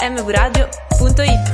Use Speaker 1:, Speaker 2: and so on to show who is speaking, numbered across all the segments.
Speaker 1: mvradio.it.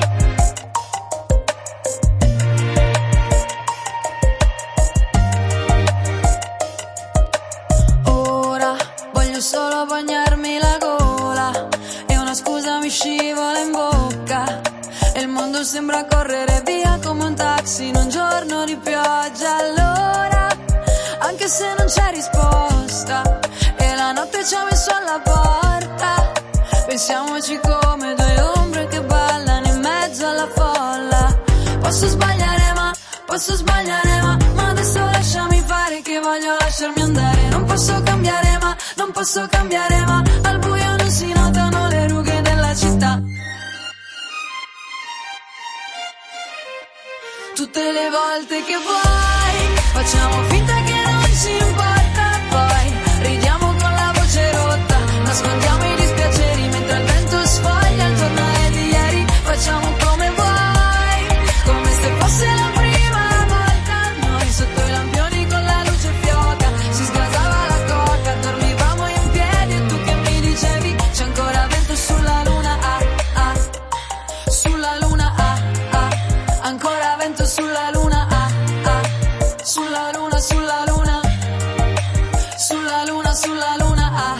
Speaker 2: Ora voglio solo bagnarmi la gola e una scusa mi scivola in bocca e il mondo sembra correre via come un taxi in un giorno di pioggia. Allora, anche se non c'è risposta e la notte ci ha messo alla porta, pensiamoci come due ombre che ballano in mezzo alla folla. Posso sbagliare ma adesso lasciami fare che voglio lasciarmi andare. Non posso cambiare ma al buio non si notano le rughe della città. Tutte le volte che vuoi facciamo finta che non ci importa, poi ridiamo con la voce rotta, nascondiamo i dispiaceri mentre il vento sfoglia il giornale di ieri. Facciamo come vuoi, come se fosse la prima volta. Noi sotto i lampioni con la luce fioca, si sgasava la coca, dormivamo in piedi e tu che mi dicevi c'è ancora vento sulla luna, sulla luna, ancora vento sulla luna, sulla luna, sulla luna, sulla luna, sulla luna,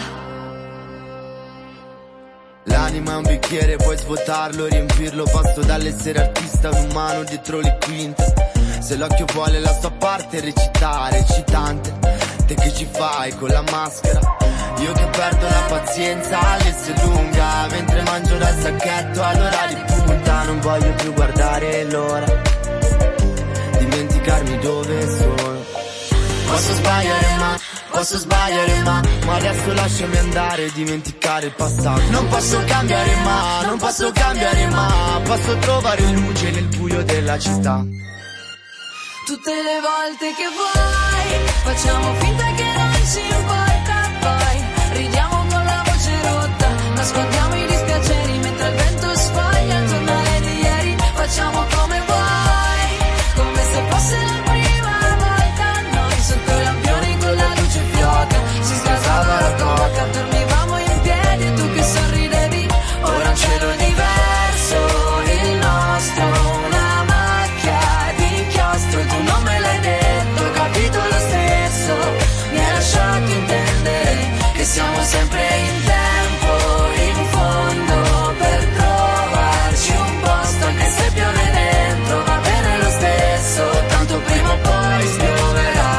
Speaker 3: L'anima è un bicchiere, puoi svuotarlo, riempirlo. Passo dall'essere artista a un umano dietro le quinte. Se l'occhio vuole la sua parte, recitare, eccitante. Te che ci fai con la maschera? Io che perdo la pazienza all'esse lunga, mentre mangio dal sacchetto all'ora di punta. Non voglio più guardare l'ora, dimenticarmi dove sono. Posso sbagliare ma adesso lasciami andare, dimenticare il passato. Non posso cambiare ma posso trovare luce nel buio della città.
Speaker 2: tutte le volte che vuoi facciamo finta che non ci importa, poi ridiamo con la voce rotta, nascondiamo i dispiaceri mentre il vento sfoglia il giornale di ieri. Facciamo come vuoi, come se fosse la prima volta. Noi sotto i lampioni con la luce fioca, si sgasava la coca, dormivamo in piedi e tu che sorridevi. Ora un cielo diverso, il nostro, una macchia di inchiostro. Tu non me l'hai detto, ho capito lo stesso. Mi hai lasciato intendere che siamo sempre in tempo, in fondo, per trovarci un posto. Anche se piove dentro va bene lo stesso, tanto prima o poi spioverà.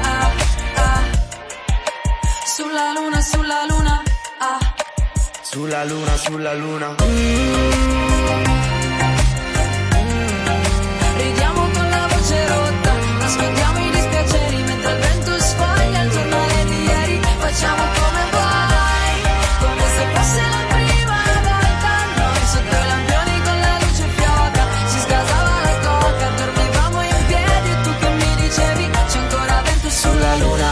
Speaker 2: Sulla luna, sulla luna,
Speaker 3: sulla luna, sulla luna.
Speaker 2: Ridiamo con la voce rotta, nascondiamo i dispiaceri mentre il vento sfoglia il giornale di ieri. Facciamo come vuoi, come se fosse la prima volta. Noi sotto i lampioni con la luce fioca, si sgasava la coca, dormivamo in piedi e tu che mi dicevi c'è ancora vento sulla luna,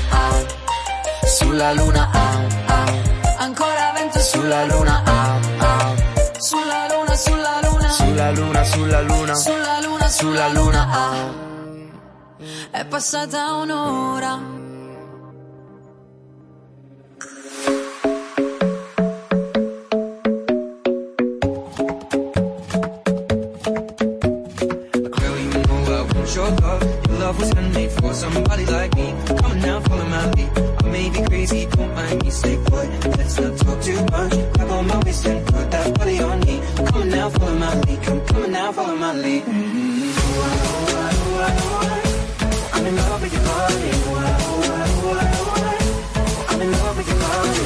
Speaker 2: sulla luna, ancora vento sulla luna, sulla luna, sulla luna,
Speaker 3: Sulla luna, sulla luna,
Speaker 2: sulla luna, sulla luna. È passata un'ora.
Speaker 4: Your love, your love was handmade for somebody like me. Come on now, follow my lead. I may be crazy, don't mind me. Stay put, let's not talk too much. Grab on my waist and put that body on me. Come on now, follow my lead. Come on now, follow my lead. I'm in love with your body. I'm in love with your body.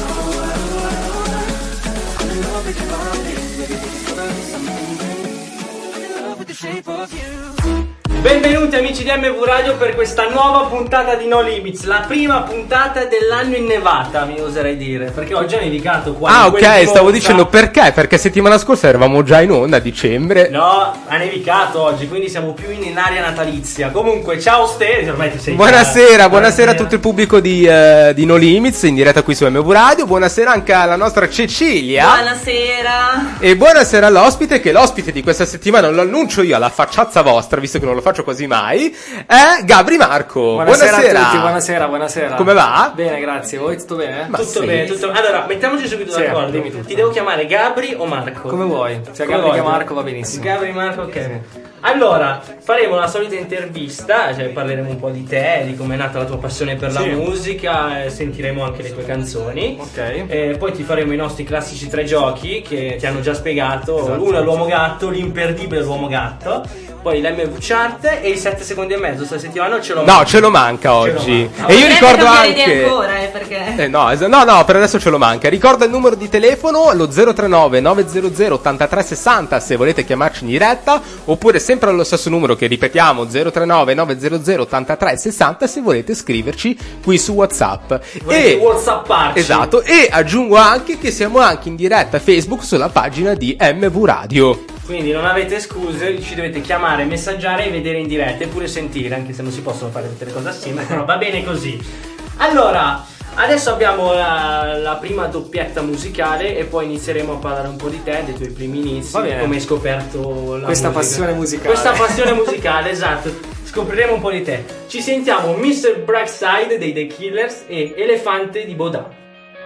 Speaker 4: I'm in love with your body. I'm in love with the shape of you.
Speaker 5: Benvenuti amici di MV Radio per questa nuova puntata di No Limits, la prima puntata dell'anno innevata, mi oserei dire, perché oggi ha nevicato qua.
Speaker 6: Ah, ok, stavo dicendo perché? Perché settimana scorsa eravamo già in onda a dicembre.
Speaker 5: No, ha nevicato oggi, quindi siamo più in aria natalizia. Comunque, ciao Ste, ormai ti sei.
Speaker 6: Buonasera a tutto il pubblico di No Limits in diretta qui su MV Radio. Buonasera anche alla nostra Cecilia.
Speaker 1: Buonasera.
Speaker 6: E buonasera all'ospite, che l'ospite di questa settimana lo annuncio io alla facciazza vostra, visto che non lo faccio faccio quasi mai, è Gabri Marco.
Speaker 5: Buonasera a tutti, buonasera.
Speaker 6: Come va?
Speaker 5: Bene, grazie. Voi tutto bene?
Speaker 6: Ma
Speaker 5: tutto
Speaker 6: sì.
Speaker 5: bene, tutto. Allora, mettiamoci subito d'accordo.
Speaker 6: Dimmi tutto.
Speaker 5: Ti devo chiamare Gabri o Marco?
Speaker 1: Come vuoi. Se
Speaker 5: Come
Speaker 1: Gabri che
Speaker 5: vuoi.
Speaker 1: Marco va benissimo.
Speaker 5: Gabri Marco, ok. Allora, faremo la solita intervista, cioè parleremo un po' di te, di come è nata la tua passione per la musica, sentiremo anche le tue canzoni.
Speaker 1: Ok.
Speaker 5: Poi ti faremo i nostri classici 3 giochi che ti hanno già spiegato. Uno è l'uomo gatto, l'imperdibile l'uomo gatto. Poi l'MV chart e i 7 secondi e mezzo. Sta settimana ce lo manca.
Speaker 6: No, ce lo manca oggi.
Speaker 5: manca.
Speaker 6: E io ricordo
Speaker 2: cambiare idea
Speaker 6: anche.
Speaker 2: ancora, perché
Speaker 6: No, per adesso ce lo manca. Ricorda il numero di telefono, lo 039 900 8360 se volete chiamarci in diretta, oppure sempre allo stesso numero che ripetiamo, 039 900 8360 se volete scriverci qui su WhatsApp.
Speaker 5: Volete WhatsApparci.
Speaker 6: Esatto, e aggiungo anche che siamo anche in diretta Facebook sulla pagina di MV Radio.
Speaker 5: Quindi non avete scuse, ci dovete chiamare, messaggiare e vedere in diretta e pure sentire, anche se non si possono fare tutte le cose assieme, però va bene così. Allora, adesso abbiamo la prima doppietta musicale e poi inizieremo a parlare un po' di te, dei tuoi primi inizi,
Speaker 1: Va bene.
Speaker 5: come hai scoperto
Speaker 1: Questa
Speaker 5: musica.
Speaker 1: passione musicale.
Speaker 5: Questa passione musicale, esatto. Scopriremo un po' di te. Ci sentiamo Mr. Brightside dei The Killers e Elefante di Bodà.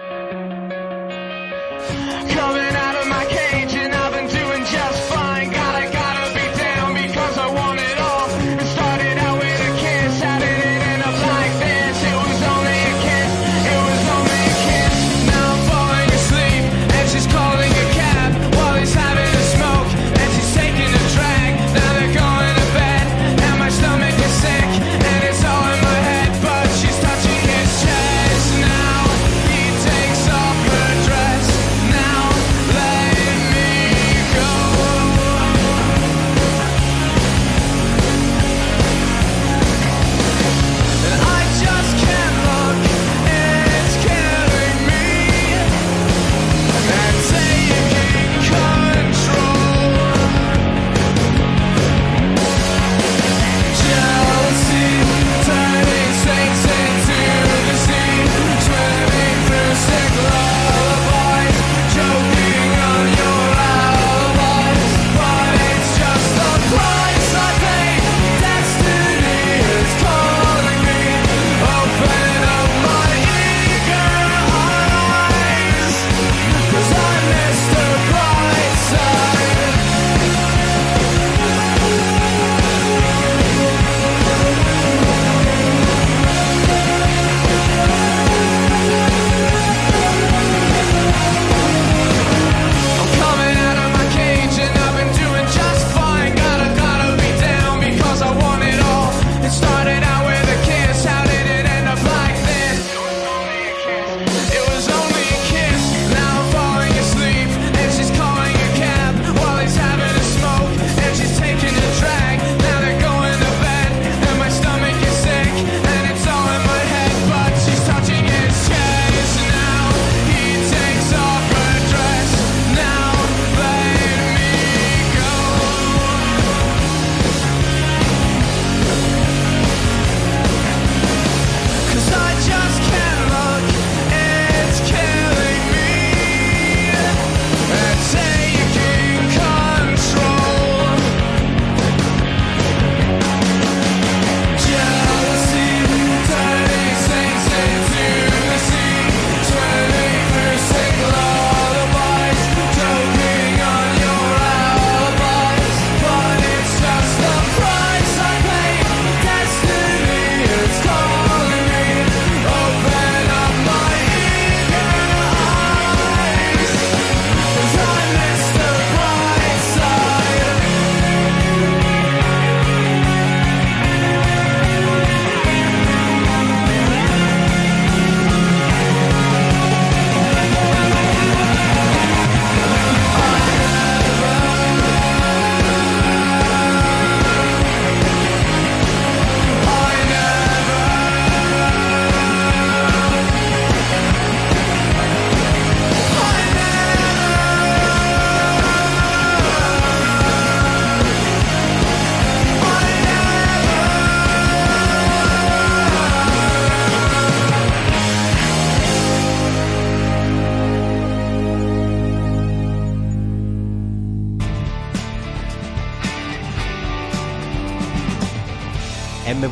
Speaker 7: Coming out of my cage and I've been doing just fine. Gotta be down because I want it all. It started out with a kiss, how did it end up like this? It was only a kiss, it was only a kiss. Now I'm falling asleep and she's calling a cab while he's having a smoke and she's taking a drag. Now they're going to bed and my stomach is sick and it's all in my head, but she's touching his chest now. He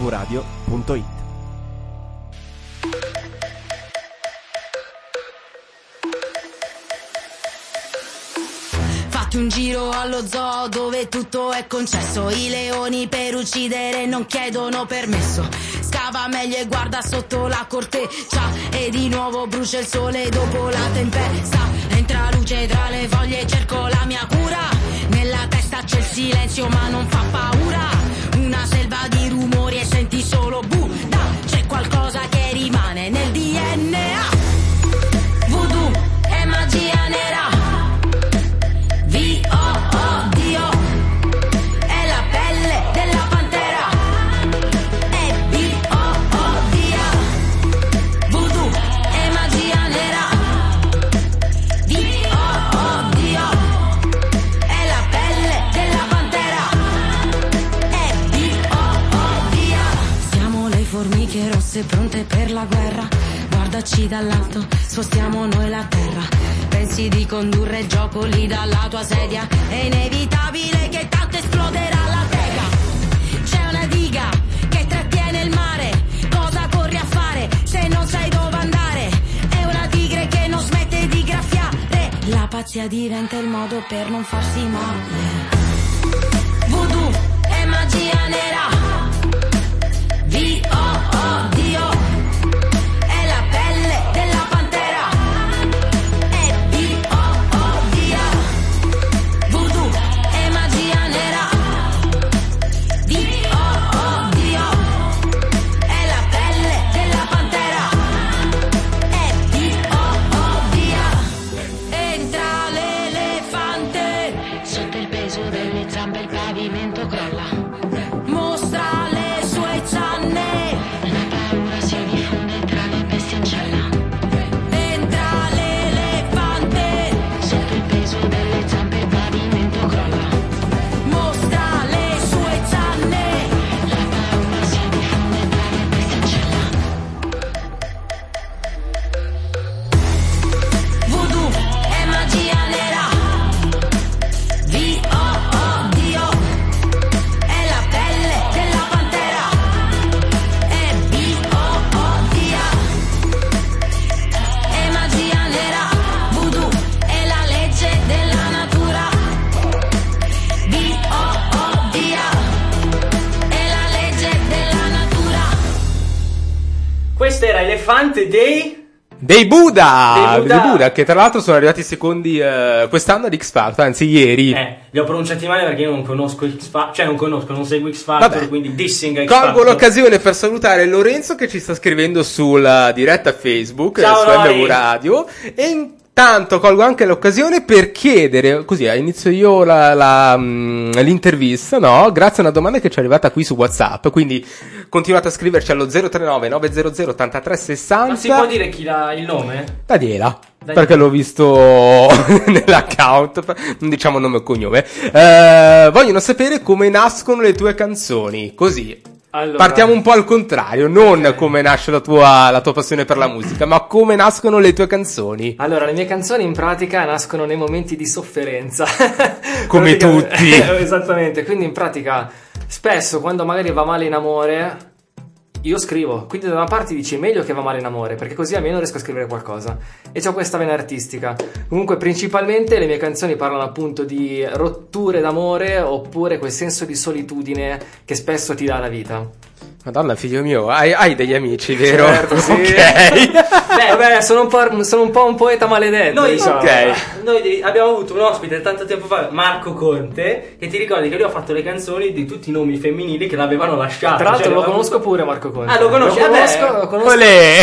Speaker 1: svradio.it.
Speaker 2: Fatti un giro allo zoo dove tutto è concesso. I leoni per uccidere non chiedono permesso. Scava meglio e guarda sotto la corteccia e di nuovo brucia il sole dopo la tempesta. Entra luce tra le foglie e cerco la mia cura. Nella testa c'è il silenzio ma non fa paura. Una selva di rumori e senti solo Buddha. C'è qualcosa che rimane nel DNA. Voodoo è magia nera. Dio è la pelle della pantera. È Dio voodoo è magia nera. Dio è la pelle della pantera. È Dio. Siamo le formiche rosse pronte per la guerra. Guardaci dall'alto, spostiamo noi la terra. Pensi di condurre il gioco lì dalla tua sedia? È inevitabile che tanto esploderà la teca. C'è una diga che trattiene il mare. Cosa corri a fare se non sai dove andare? È una tigre che non smette di graffiare. La pazzia diventa il modo per non farsi male. Voodoo è magia nera. Dio è la pelle della pantera. È Dio voodoo è magia nera. Dio è la pelle della pantera. È Dio. Entra l'elefante. Sotto il peso delle zampe il pavimento crolla. Mostra le sue zanne. La paura si diffonde tra le bestie in cella. Entra l'elefante. Sotto il peso delle zampe il pavimento crolla. Mostra le sue zanne. La paura si diffonde tra le bestie in cella. Voodoo è magia nera. Dio è la pelle della pantera. È Dio è magia nera. Voodoo è la legge della natura. Dio è la legge della natura.
Speaker 5: Questo era Elefante
Speaker 6: Dei Buddha!
Speaker 5: Dei Buddha.
Speaker 6: Dei Buddha, che tra l'altro sono arrivati secondi quest'anno ad X Factor, anzi ieri.
Speaker 5: li ho pronunciati male perché io non conosco X Factor, cioè non seguo X Factor,
Speaker 6: Vabbè.
Speaker 5: quindi dissing a X
Speaker 6: Colgo
Speaker 5: Factor.
Speaker 6: l'occasione per salutare Lorenzo che ci sta scrivendo sulla diretta Facebook
Speaker 5: Ciao,
Speaker 6: su
Speaker 5: Lori.
Speaker 6: MV Radio, e intanto colgo anche l'occasione per chiedere, così inizio io l'intervista, no? Grazie a una domanda che ci è arrivata qui su WhatsApp, quindi continuate a scriverci allo 039 900 8360.
Speaker 5: Ma si può dire chi ha il nome?
Speaker 6: Daniela, perché l'ho visto nell'account, non diciamo nome e cognome. Vogliono sapere come nascono le tue canzoni, così.
Speaker 8: Allora,
Speaker 6: Partiamo un po' al contrario, non come nasce la tua passione per la musica, ma come nascono le tue canzoni.
Speaker 8: Allora, le mie canzoni in pratica nascono nei momenti di sofferenza.
Speaker 6: Come
Speaker 8: Praticamente-
Speaker 6: tutti.
Speaker 8: Esattamente, quindi in pratica spesso quando magari va male in amore io scrivo, quindi da una parte dici meglio che va male in amore, perché così almeno riesco a scrivere qualcosa e c'ho questa vena artistica. Comunque principalmente le mie canzoni parlano appunto di rotture d'amore oppure quel senso di solitudine che spesso ti dà la vita.
Speaker 6: Madonna, figlio mio, hai degli amici, vero?
Speaker 8: Certo, sì.
Speaker 6: Ok.
Speaker 8: Vabbè, sono un po' un poeta maledetto,
Speaker 5: Noi,
Speaker 8: diciamo.
Speaker 5: noi abbiamo avuto un ospite tanto tempo fa, Marco Conte, che ti ricordi che lui ha fatto le canzoni di tutti i nomi femminili che l'avevano lasciato.
Speaker 8: Tra l'altro
Speaker 5: Cioè,
Speaker 8: lo
Speaker 5: aveva
Speaker 8: conosco
Speaker 5: avuto-
Speaker 8: pure Marco Conte.
Speaker 5: Ah, lo conosci?
Speaker 8: Lo conosco.
Speaker 6: Olè.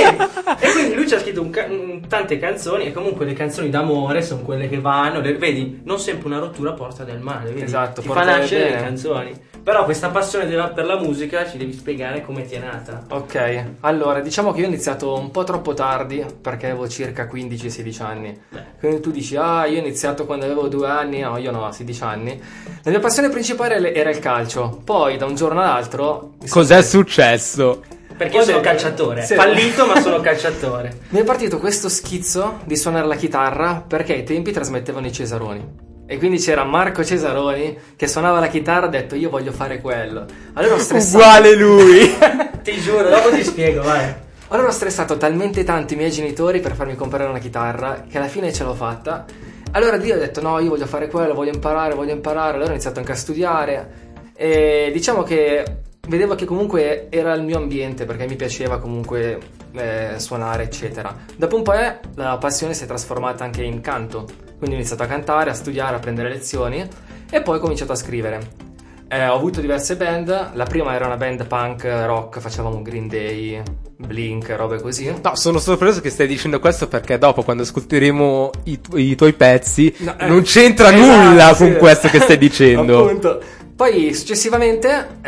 Speaker 5: E quindi lui ci ha scritto tante canzoni, e comunque le canzoni d'amore sono quelle che vanno, vedi, non sempre una rottura porta del male, vedi?
Speaker 8: Esatto,
Speaker 5: ti fa
Speaker 8: porta del
Speaker 5: nascere le
Speaker 8: bene.
Speaker 5: canzoni. Però questa passione per la musica ci devi spiegare come ti è nata.
Speaker 8: Ok, allora diciamo che io ho iniziato un po' troppo tardi perché avevo circa 15-16 anni. Quindi tu dici, io ho iniziato quando avevo 2 anni, no, io no, 16 anni. La mia passione principale era il calcio, poi da un giorno all'altro...
Speaker 6: Cos'è successo?
Speaker 5: Perché io sono calciatore,
Speaker 8: Sì.
Speaker 5: fallito ma sono calciatore.
Speaker 8: Mi è partito questo schizzo di suonare la chitarra perché ai tempi trasmettevano i Cesaroni. E quindi c'era Marco Cesaroni che suonava la chitarra, ha detto io voglio fare quello. Allora ho stressato.
Speaker 6: Uguale lui.
Speaker 5: Ti giuro, dopo ti spiego, vai.
Speaker 8: Allora ho stressato talmente tanto i miei genitori per farmi comprare una chitarra che alla fine ce l'ho fatta. Allora lì ho detto no, io voglio fare quello, voglio imparare. Allora ho iniziato anche a studiare e diciamo che vedevo che comunque era il mio ambiente perché mi piaceva comunque suonare eccetera. Dopo un po' la passione si è trasformata anche in canto, quindi ho iniziato a cantare, a studiare, a prendere lezioni e poi ho cominciato a scrivere. Ho avuto diverse band, la prima era una band punk rock, facevamo Green Day, Blink, robe così.
Speaker 6: No, sono sorpreso che stai dicendo questo perché dopo quando ascolteremo i tuoi pezzi non c'entra nulla
Speaker 8: sì.
Speaker 6: con questo che stai dicendo.
Speaker 8: Appunto. Poi successivamente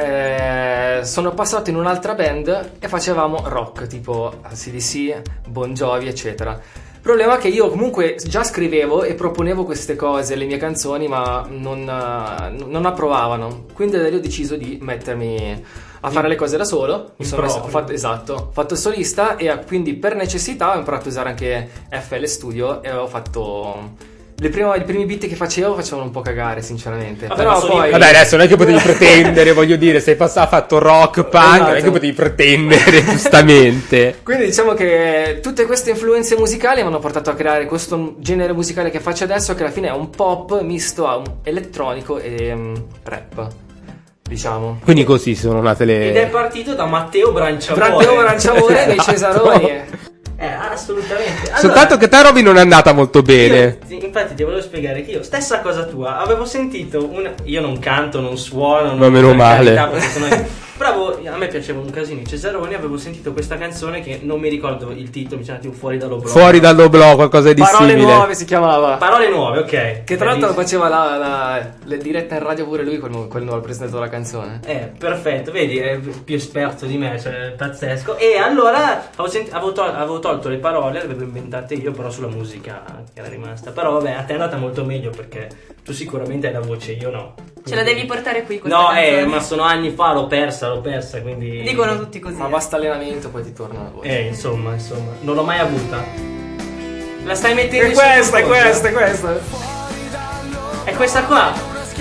Speaker 8: sono passato in un'altra band e facevamo rock tipo AC/DC, Bon Jovi eccetera. Il problema è che io comunque già scrivevo e proponevo queste cose, le mie canzoni, ma non approvavano. Quindi da lì ho deciso di mettermi a fare le cose da solo. Ho fatto il solista e quindi per necessità ho imparato a usare anche FL Studio e ho fatto... I primi beat che facevano un po' cagare, sinceramente.
Speaker 5: Vabbè,
Speaker 8: però poi...
Speaker 6: Vabbè, adesso non è che potevi pretendere, voglio dire, sei passato, ha fatto rock, punk, non è che potevi pretendere, giustamente.
Speaker 8: Quindi diciamo che tutte queste influenze musicali mi hanno portato a creare questo genere musicale che faccio adesso, che alla fine è un pop misto a un elettronico e rap, diciamo.
Speaker 6: Quindi così sono nate
Speaker 5: Ed è
Speaker 6: le...
Speaker 5: partito da Matteo Branciamore.
Speaker 8: Matteo Branciamore dei Cesaroni.
Speaker 5: Assolutamente. Allora,
Speaker 6: Soltanto che te Robin non è andata molto bene.
Speaker 5: Infatti ti volevo spiegare che io, stessa cosa tua, avevo sentito io non canto, non suono,
Speaker 6: Ma meno
Speaker 5: per
Speaker 6: male.
Speaker 5: carità, perché sono... Però a me piaceva un casino i Cesaroni, avevo sentito questa canzone che non mi ricordo il titolo, mi sembra tipo Fuori dall'Oblò.
Speaker 6: Fuori dall'oblò, qualcosa di
Speaker 8: Parole
Speaker 6: simile.
Speaker 8: nuove si chiamava.
Speaker 5: Parole nuove, ok.
Speaker 8: Che tra l'altro lo faceva le dirette in radio pure lui quando ha presentato la canzone.
Speaker 5: Perfetto, vedi, è più esperto di me, cioè pazzesco. E allora avevo tolto le parole, le avevo inventate io, però sulla musica che era rimasta. Però vabbè, a te è andata molto meglio perché tu sicuramente hai la voce, io no.
Speaker 1: Ce la devi portare qui questa
Speaker 5: No,
Speaker 1: canzone.
Speaker 5: ma sono anni fa, l'ho persa, quindi...
Speaker 1: Dicono tutti così.
Speaker 8: Ma basta allenamento, poi ti torna la voce.
Speaker 5: Insomma, non l'ho mai avuta. La stai mettendo
Speaker 8: È
Speaker 5: in
Speaker 8: questa.
Speaker 5: È questa qua.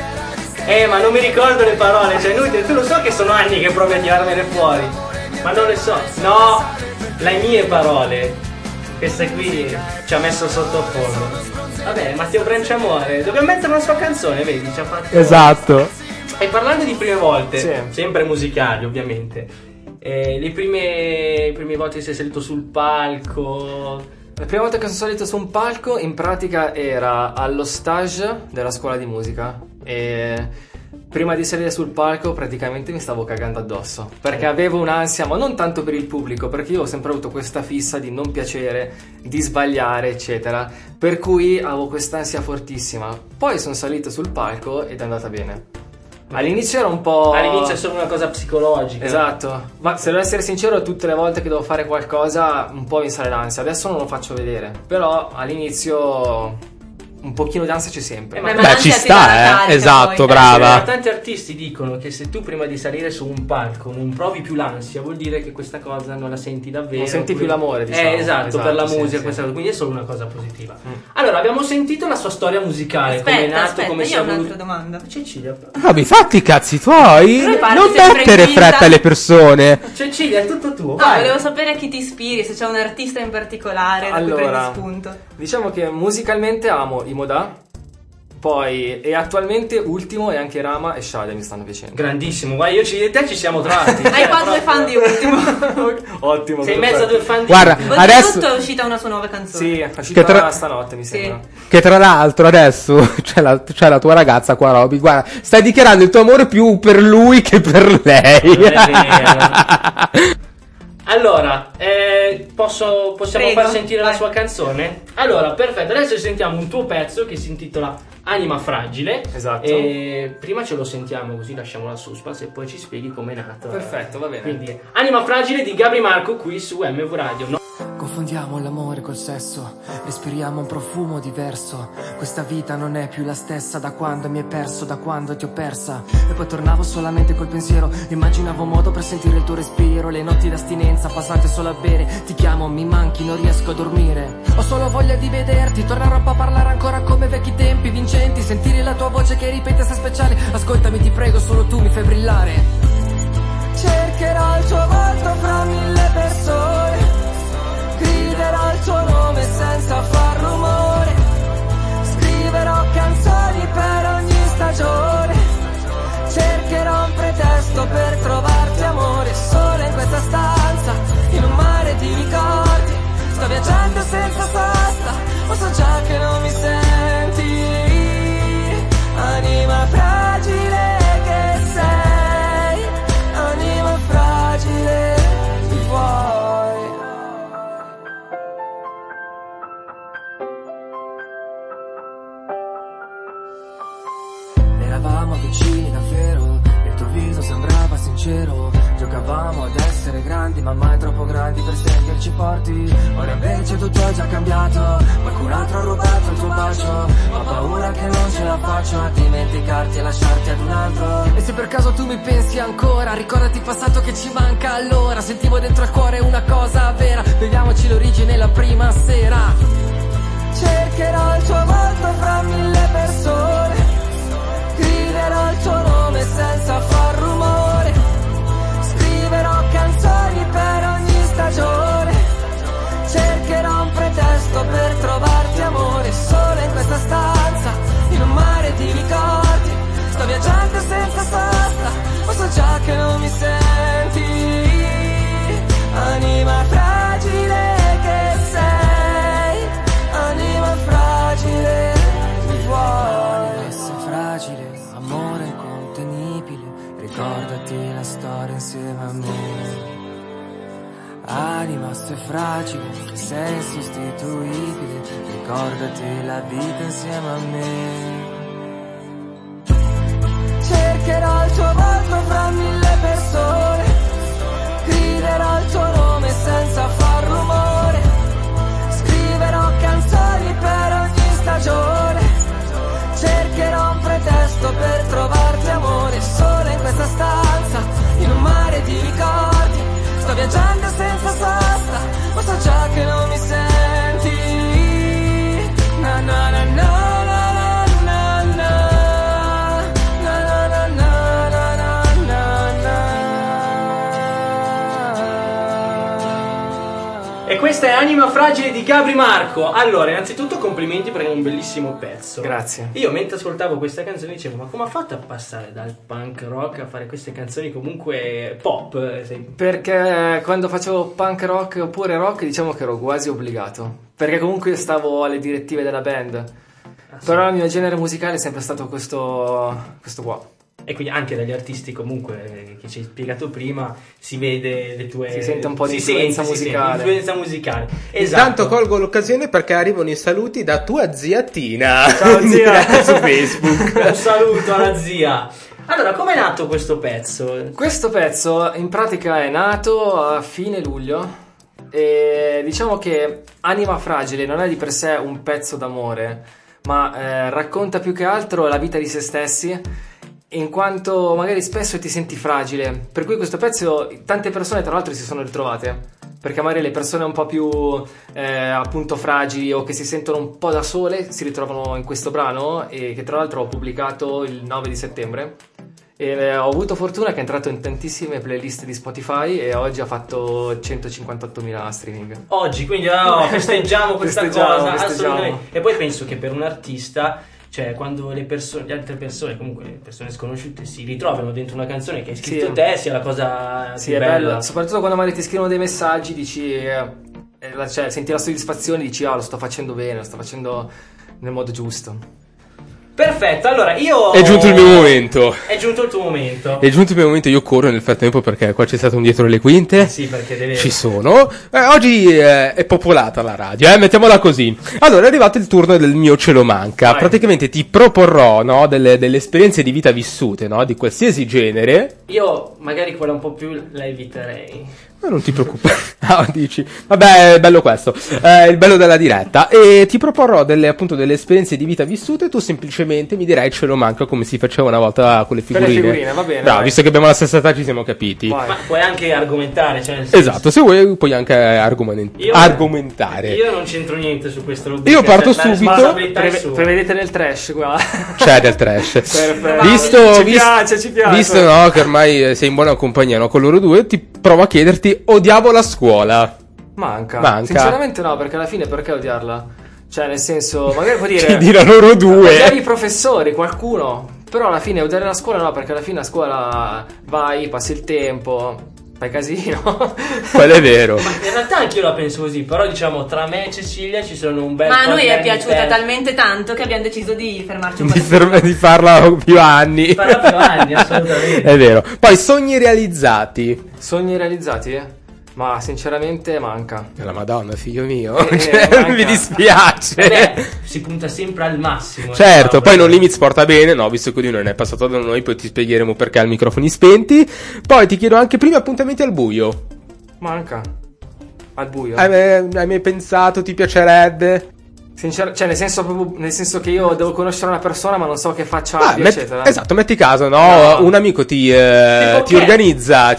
Speaker 5: Ma non mi ricordo le parole, cioè inutile, tu lo so che sono anni che provi a tirarmene fuori, ma non le so. No, le mie parole. Questa qui ci ha messo sottofondo. Vabbè, Matteo Branciamore, dobbiamo mettere una sua canzone, vedi, ci ha fatto...
Speaker 6: Esatto.
Speaker 5: E parlando di prime volte,
Speaker 8: Sì.
Speaker 5: sempre musicali ovviamente, le prime volte che sei salito sul palco...
Speaker 8: La prima volta che sono salito su un palco in pratica era allo stage della scuola di musica e prima di salire sul palco praticamente mi stavo cagando addosso perché avevo un'ansia, ma non tanto per il pubblico, perché io ho sempre avuto questa fissa di non piacere, di sbagliare eccetera, per cui avevo quest'ansia fortissima. Poi sono salito sul palco ed è andata bene. All'inizio era un po'...
Speaker 5: All'inizio è solo una cosa psicologica.
Speaker 8: Esatto, ma se devo essere sincero, tutte le volte che devo fare qualcosa un po' mi sale l'ansia. Adesso non lo faccio vedere, però all'inizio un pochino d'ansia c'è sempre.
Speaker 1: Ma
Speaker 6: Beh,
Speaker 1: l'ansia
Speaker 6: ci
Speaker 1: ti dà la
Speaker 6: sta,
Speaker 1: carica,
Speaker 6: esatto,
Speaker 1: poi.
Speaker 6: brava.
Speaker 5: Tanti artisti dicono che se tu prima di salire su un palco non provi più l'ansia, vuol dire che questa cosa non la senti davvero.
Speaker 8: Non senti più l'amore, diciamo.
Speaker 5: Esatto, per la
Speaker 8: sì,
Speaker 5: musica,
Speaker 8: sì.
Speaker 5: questa cosa, quindi è solo una cosa positiva. Allora, abbiamo sentito la sua storia musicale, come è nato, come si
Speaker 1: io
Speaker 5: è
Speaker 1: ho un'altra
Speaker 5: voluto.
Speaker 1: domanda.
Speaker 5: Cecilia,
Speaker 6: Robin, fatti i cazzi tuoi.
Speaker 1: Però parti
Speaker 6: Non
Speaker 1: sempre
Speaker 6: mettere
Speaker 1: in quinta.
Speaker 6: fretta alle persone.
Speaker 5: Cecilia, è tutto tuo.
Speaker 1: No,
Speaker 5: vai.
Speaker 1: volevo sapere a chi ti ispiri, se c'è un artista in particolare da cui
Speaker 8: Allora,
Speaker 1: prendi spunto.
Speaker 8: diciamo che musicalmente amo i Modà, poi e attualmente Ultimo e anche Rama e Shade mi stanno piacendo.
Speaker 5: Grandissimo, guarda, io e te ci siamo trovati.
Speaker 1: Hai qua due fan di Ultimo.
Speaker 8: Ottimo.
Speaker 5: Sei in mezzo a due fan di
Speaker 6: Guarda,
Speaker 1: Oltretutto
Speaker 6: adesso
Speaker 1: è uscita una sua nuova canzone.
Speaker 8: Sì, è uscita
Speaker 6: Che tra-
Speaker 8: stanotte mi sembra.
Speaker 6: che tra l'altro adesso c'è la tua ragazza qua, Robin. Guarda, stai dichiarando il tuo amore più per lui che per lei.
Speaker 5: Non è vero. Allora, possiamo
Speaker 1: Prego,
Speaker 5: far sentire la
Speaker 1: vai.
Speaker 5: sua canzone? Allora, perfetto, adesso sentiamo un tuo pezzo che si intitola Anima Fragile.
Speaker 8: Esatto.
Speaker 5: E prima ce lo sentiamo così lasciamo la suspense e poi ci spieghi com'è nato.
Speaker 8: Perfetto, va bene.
Speaker 5: Quindi Anima Fragile di Gabri Marco qui su MV Radio. No?
Speaker 3: Con
Speaker 9: Confondiamo l'amore col sesso, respiriamo un profumo diverso. Questa vita non è più la stessa da quando mi hai perso, da quando ti ho persa. E poi tornavo solamente col pensiero, immaginavo un modo per sentire il tuo respiro. Le notti d'astinenza passate solo a bere, ti chiamo, mi manchi, non riesco a dormire. Ho solo voglia di vederti, tornare un po' a parlare ancora come vecchi tempi vincenti. Sentire la tua voce che ripete sei speciale. Ascoltami ti prego, solo tu mi fai brillare. Cercherò il tuo volto fra mille persone, griderò il tuo nome senza far rumore, scriverò canzoni per ogni stagione, cercherò un pretesto per trovarti amore, solo in questa stanza, in un mare di ricordi, sto viaggiando senza sosta, ma so già che non mi senti, anima fragile che sei, anima fragile mi vuoi. Eravamo vicini davvero, il tuo viso sembrava sincero, giocavamo ad essere grandi ma mai troppo grandi per sentirci forti. Ora invece tutto è già cambiato, qualcun altro ha rubato il tuo bacio, ho paura che non ce la faccio a dimenticarti e lasciarti ad un altro. E se per caso tu mi pensi ancora, ricordati il passato che ci manca allora, sentivo dentro al cuore una cosa vera, beviamoci l'origine la prima sera. Cercherò il tuo volto fra mille persone, griderò il tuo nome senza far rumore, scriverò canzoni per ogni stagione, cercherò un pretesto per trovarti amore, solo in questa stanza, in un mare di ricordi, sto viaggiando senza sosta, ma so già che non mi senti, anima fragile che sei, anima fragile mi vuoi. Essere fragile, amore incontenibile, ricordati la storia insieme a me. Anima, sei fragile, sei insostituibile, ricordati la vita insieme a me. Cercherò il tuo volto fra mille persone, griderò il tuo nome senza far rumore, scriverò canzoni per ogni stagione, cercherò un pretesto per trovarti amore, solo in questa stanza, in un mare di ricordi, sto viaggiando senza sosta, ma so già che non mi senti, na na na na.
Speaker 5: E questa è Anima Fragile di Gabri Marco. Allora, innanzitutto complimenti perché è un bellissimo pezzo.
Speaker 8: Grazie.
Speaker 5: Io mentre ascoltavo questa canzone dicevo, ma come ha fatto a passare dal punk rock a fare queste canzoni comunque pop?
Speaker 8: Perché quando facevo punk rock oppure rock diciamo che ero quasi obbligato, perché comunque stavo alle direttive della band. Però il mio genere musicale è sempre stato questo qua.
Speaker 5: E quindi anche dagli artisti comunque che ci hai spiegato prima si vede le tue...
Speaker 8: Si sente un po' di influenza musicale.
Speaker 5: Influenza musicale. Esatto.
Speaker 6: Intanto colgo l'occasione perché arrivano i saluti da tua zia Tina.
Speaker 8: Ciao zia.
Speaker 6: Su Facebook.
Speaker 5: Un saluto alla zia. Allora, com'è nato questo pezzo?
Speaker 8: Questo pezzo in pratica è nato a fine luglio e diciamo che Anima Fragile non è di per sé un pezzo d'amore, ma racconta più che altro la vita di se stessi, in quanto magari spesso ti senti fragile, per cui questo pezzo tante persone tra l'altro si sono ritrovate, perché magari le persone un po' più appunto fragili o che si sentono un po' da sole si ritrovano in questo brano, e che tra l'altro ho pubblicato il 9 di settembre e ho avuto fortuna che è entrato in tantissime playlist di Spotify e oggi ha fatto 158.000 streaming.
Speaker 5: Oggi, quindi festeggiamo questa cosa assolutamente. E poi penso che per un artista, cioè quando le altre persone, comunque le persone sconosciute si ritrovano dentro una canzone che hai scritto te, sia la cosa più
Speaker 8: è
Speaker 5: bella.
Speaker 8: bello, soprattutto quando magari ti scrivono dei messaggi, dici cioè senti la soddisfazione, dici lo sto facendo bene, lo sto facendo nel modo giusto.
Speaker 5: Perfetto, allora io...
Speaker 6: È giunto il mio momento.
Speaker 5: È giunto il tuo momento.
Speaker 6: È giunto il mio momento, io corro nel frattempo perché qua c'è stato un dietro le quinte.
Speaker 5: Sì, perché deve...
Speaker 6: Ci sono. Oggi è popolata la radio, mettiamola così. Allora è arrivato il turno del mio ce lo manca.
Speaker 5: Vai.
Speaker 6: Praticamente ti proporrò, no, delle esperienze di vita vissute, no, di qualsiasi genere.
Speaker 5: Io magari quella un po' più la eviterei.
Speaker 6: Ma non ti preoccupare. Ah, dici. Vabbè, è bello questo. Il bello della diretta. E ti proporrò delle esperienze di vita vissute e tu semplicemente mi dirai ce lo manca come si faceva una volta con le
Speaker 8: Per
Speaker 6: figurine.
Speaker 8: le figurine, va bene.
Speaker 6: Bravo,
Speaker 8: vai.
Speaker 6: visto che abbiamo la stessa età ci siamo capiti.
Speaker 8: Vai.
Speaker 5: Ma puoi anche argomentare, cioè nel senso,
Speaker 6: Esatto, se vuoi puoi anche argomentare.
Speaker 5: Io non c'entro niente su questo.
Speaker 6: Io parto
Speaker 5: Cioè, la
Speaker 6: subito.
Speaker 5: responsabilità è sua.
Speaker 8: Prevedete del trash qua.
Speaker 6: C'è del trash.
Speaker 8: Perfetto.
Speaker 6: Visto,
Speaker 8: Ci piace.
Speaker 6: visto no, che ormai sei in buona compagnia, no, con loro due, ti provo a chiederti: odiavo la scuola.
Speaker 8: Manca. Sinceramente no, perché alla fine perché odiarla? Cioè, nel senso, magari puoi dire
Speaker 6: Ti dirà loro due.
Speaker 8: odiare i professori, qualcuno. Però alla fine odiare la scuola no, perché alla fine a scuola vai, passi il tempo, fai casino.
Speaker 6: Quello è vero.
Speaker 5: Ma in realtà anche io la penso così, però diciamo tra me e Cecilia ci sono un bel
Speaker 1: Ma a
Speaker 5: po'
Speaker 1: noi
Speaker 5: di
Speaker 1: è
Speaker 5: anni
Speaker 1: piaciuta
Speaker 5: persi.
Speaker 1: talmente tanto che abbiamo deciso di fermarci un po'.
Speaker 6: Di farla più anni.
Speaker 5: Farà più anni, assolutamente.
Speaker 6: È vero. Poi sogni realizzati.
Speaker 8: Sogni realizzati? Ma sinceramente manca.
Speaker 6: La Madonna, figlio mio.
Speaker 8: manca.
Speaker 6: Mi dispiace.
Speaker 5: Vabbè, si punta sempre al massimo.
Speaker 6: Certo,
Speaker 5: diciamo,
Speaker 6: poi Non Limits porta bene, no, visto che lui non è passato da noi, poi ti spiegheremo perché ha i microfoni spenti. Poi ti chiedo anche prima appuntamenti al buio.
Speaker 8: Manca. Al buio.
Speaker 6: Hai mai pensato, ti piacerebbe?
Speaker 8: Cioè, nel senso che io devo conoscere una persona, ma non so che faccia abbia, eccetera.
Speaker 6: Esatto, metti caso, no?
Speaker 8: No.
Speaker 6: Un amico ti organizza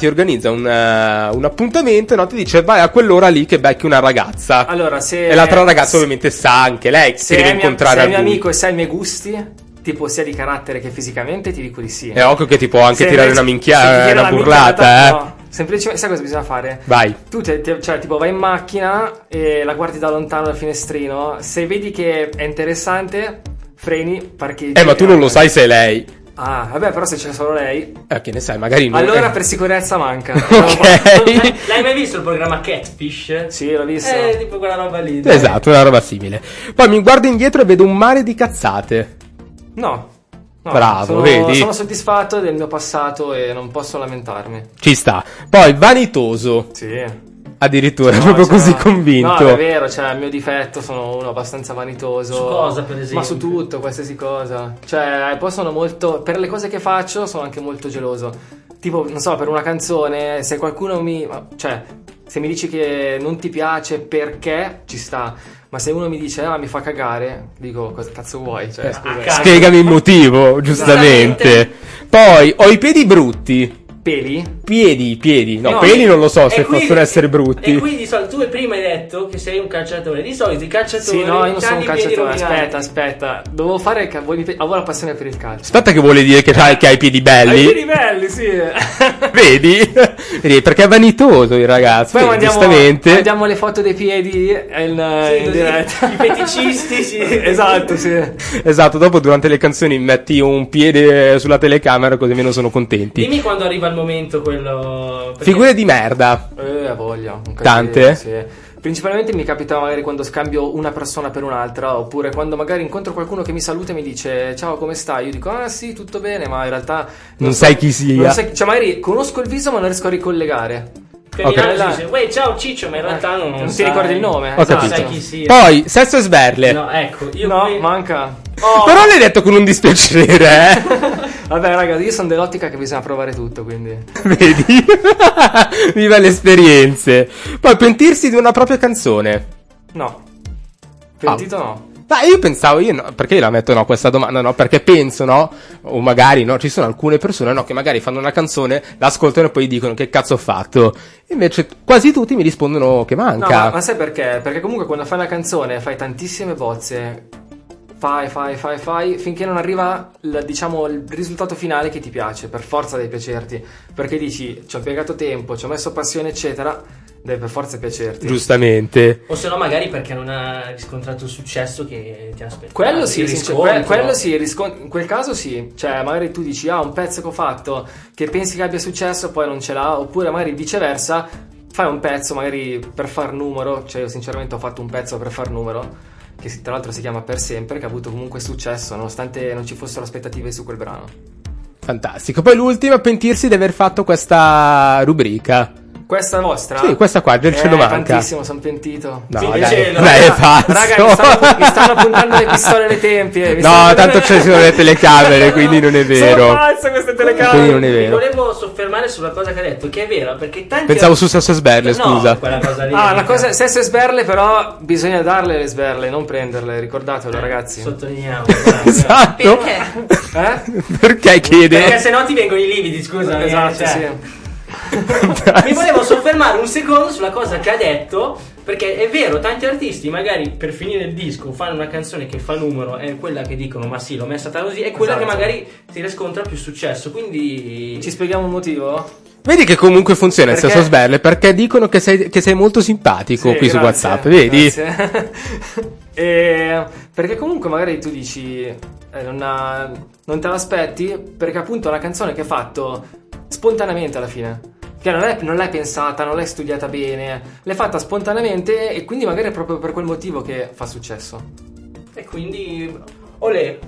Speaker 6: un appuntamento, no? Ti dice vai a quell'ora lì che becchi una ragazza.
Speaker 8: Allora, se
Speaker 6: E l'altra ragazza ovviamente sa anche lei che
Speaker 8: se
Speaker 6: deve
Speaker 8: è
Speaker 6: incontrare
Speaker 8: se è
Speaker 6: al
Speaker 8: mio
Speaker 6: buio.
Speaker 8: amico e sai i miei gusti, tipo sia di carattere che fisicamente, ti dico di sì.
Speaker 6: È occhio che ti può anche
Speaker 8: Se
Speaker 6: tirare
Speaker 8: invece-
Speaker 6: una
Speaker 8: se ti tira
Speaker 6: una
Speaker 8: la
Speaker 6: burlata,
Speaker 8: minchiata,
Speaker 6: eh.
Speaker 8: no. Semplicemente, sai cosa bisogna fare?
Speaker 6: Vai.
Speaker 8: Tu cioè, tipo vai in macchina e la guardi da lontano dal finestrino. Se vedi che è interessante, freni, parcheggi.
Speaker 6: Ma tu non lo sai se è lei.
Speaker 8: Ah, vabbè, però se c'è solo lei.
Speaker 6: Che ne sai, magari non.
Speaker 8: Allora per sicurezza manca.
Speaker 6: Ok.
Speaker 5: L'hai mai visto il programma Catfish?
Speaker 8: Sì, l'ho visto.
Speaker 5: Tipo quella roba lì. dai.
Speaker 6: Esatto, una roba simile. Poi mi guardo indietro e vedo un mare di cazzate.
Speaker 8: No.
Speaker 6: Bravo, vedi?
Speaker 8: Sono soddisfatto del mio passato e non posso lamentarmi.
Speaker 6: Ci sta. Poi vanitoso.
Speaker 8: Sì.
Speaker 6: Addirittura,
Speaker 8: No,
Speaker 6: proprio
Speaker 8: cioè,
Speaker 6: così convinto.
Speaker 8: No, è vero, cioè il mio difetto sono uno abbastanza vanitoso.
Speaker 5: Su cosa, per esempio?
Speaker 8: Ma su tutto, qualsiasi cosa. Cioè, poi sono molto. Per le cose che faccio sono anche molto geloso. Tipo, non so, per una canzone, se qualcuno cioè, se mi dici che non ti piace perché ci sta. Ma se uno mi dice, mi fa cagare, dico, cosa cazzo vuoi? Cioè, scusa.
Speaker 6: Spiegami il motivo, giustamente. Poi ho i piedi brutti.
Speaker 8: Peli?
Speaker 6: Piedi. No,
Speaker 8: No,
Speaker 6: peli non lo so
Speaker 5: E
Speaker 6: se
Speaker 5: qui-
Speaker 6: possono essere brutti.
Speaker 5: E qui di solito tu prima hai detto che sei un calciatore. Di solito i calciatori
Speaker 8: Sì, no, io non sono
Speaker 5: hanno
Speaker 8: un
Speaker 5: i piedi
Speaker 8: calciatore.
Speaker 5: rovinati.
Speaker 8: Aspetta. Dovevo fare il avevo la passione per il calcio.
Speaker 6: Aspetta che vuole dire che hai i piedi
Speaker 8: Ai
Speaker 6: belli.
Speaker 8: piedi belli, sì.
Speaker 6: Vedi? Vedi? Perché è vanitoso il ragazzo.
Speaker 8: Poi
Speaker 6: giustamente.
Speaker 8: mandiamo le foto dei piedi in
Speaker 5: Sì,
Speaker 8: diretta.
Speaker 5: I feticisti, sì.
Speaker 8: Esatto, sì.
Speaker 6: Esatto, dopo durante le canzoni metti un piede sulla telecamera così almeno sono contenti.
Speaker 5: Dimmi quando arriva il momento quello. perché-
Speaker 6: Figure di merda.
Speaker 8: A voglia. un casino,
Speaker 6: Tante?
Speaker 8: Sì. Principalmente mi capita magari quando scambio una persona per un'altra, oppure quando magari incontro qualcuno che mi saluta e mi dice ciao, come stai? Io dico sì, tutto bene, ma in realtà
Speaker 6: Non
Speaker 8: so-
Speaker 6: sai chi sia.
Speaker 8: non sai- cioè magari conosco il viso ma non riesco a ricollegare.
Speaker 5: Che
Speaker 6: Ok.
Speaker 5: Milano si dice, "Uè, ciao Ciccio", ma in realtà non
Speaker 8: ti
Speaker 5: sai.
Speaker 8: ricordi il nome?
Speaker 6: Ho
Speaker 8: Esatto.
Speaker 6: capito.
Speaker 5: sai chi sia.
Speaker 6: Poi, sesso e sberle.
Speaker 5: No, ecco, io
Speaker 8: No,
Speaker 5: qui-
Speaker 8: manca.
Speaker 5: Oh,
Speaker 6: Però l'hai detto con un dispiacere,
Speaker 8: Vabbè, raga, io sono dell'ottica che bisogna provare tutto, quindi.
Speaker 6: Vedi? Viva le esperienze. Poi pentirsi di una propria canzone.
Speaker 8: No. Pentito no.
Speaker 6: Ma io pensavo, perché io la metto no questa domanda, no? Perché penso, no? O magari, no? Ci sono alcune persone, no? Che magari fanno una canzone, l'ascoltano e poi dicono che cazzo ho fatto. Invece quasi tutti mi rispondono che
Speaker 8: No,
Speaker 6: manca.
Speaker 8: ma sai perché? Perché comunque quando fai una canzone fai tantissime bozze. Fai finché non arriva il risultato finale che ti piace, per forza deve piacerti, perché dici ci ho impiegato tempo, ci ho messo passione eccetera, deve per forza piacerti.
Speaker 6: Giustamente.
Speaker 5: O se no magari perché non ha riscontrato il successo che ti aspettavi.
Speaker 8: Quello sì,
Speaker 5: Il
Speaker 8: quello
Speaker 5: riscontro.
Speaker 8: sì, in quel caso sì, cioè magari tu dici un pezzo che ho fatto che pensi che abbia successo poi non ce l'ha, oppure magari viceversa fai un pezzo magari per far numero, cioè io sinceramente ho fatto un pezzo per far numero che tra l'altro si chiama Per Sempre, che ha avuto comunque successo nonostante non ci fossero aspettative su quel brano.
Speaker 6: Fantastico. Poi l'ultima, pentirsi di aver fatto questa rubrica.
Speaker 8: Questa vostra?
Speaker 6: Sì, questa qua, del cielo manca.
Speaker 8: Tantissimo, sono pentito.
Speaker 6: No,
Speaker 5: Quindi
Speaker 6: dai,
Speaker 5: cielo.
Speaker 6: dai, è falso.
Speaker 8: Raga, mi stanno puntando le pistole alle tempie.
Speaker 6: No, tanto ci sono le telecamere, quindi non è vero.
Speaker 8: Sono false queste
Speaker 6: Quindi
Speaker 8: telecamere.
Speaker 6: non è
Speaker 5: Mi
Speaker 6: vero.
Speaker 5: volevo soffermare sulla cosa che hai detto, che è vera, perché tanti...
Speaker 6: Pensavo su Sesso e Sberle, scusa.
Speaker 5: No, quella cosa lì.
Speaker 8: Una cosa, sesso e sberle, però bisogna darle le sberle, non prenderle, ricordatelo ragazzi.
Speaker 5: Sottolineiamo.
Speaker 6: Esatto.
Speaker 1: Perché?
Speaker 6: Perché chiede?
Speaker 5: Perché se no ti vengono i lividi, scusa.
Speaker 8: Esatto, sì.
Speaker 5: Mi volevo soffermare un secondo sulla cosa che ha detto, perché è vero, tanti artisti magari per finire il disco fanno una canzone che fa numero, è quella che dicono ma sì, l'ho messa così, è quella
Speaker 8: Esatto.
Speaker 5: che magari si riscontra più successo, quindi...
Speaker 8: Ci spieghiamo un motivo?
Speaker 6: Vedi che comunque funziona il
Speaker 8: Perché?
Speaker 6: Sesso Sberle, perche dicono che sei molto simpatico
Speaker 8: Sì,
Speaker 6: qui su
Speaker 8: grazie,
Speaker 6: WhatsApp, vedi?
Speaker 8: grazie. Perché comunque magari tu dici non te l'aspetti, perché appunto è una canzone che hai fatto spontaneamente alla fine. Che non l'hai pensata, non l'hai studiata bene, l'hai fatta spontaneamente e quindi magari è proprio per quel motivo che fa successo.
Speaker 5: E quindi... Olè,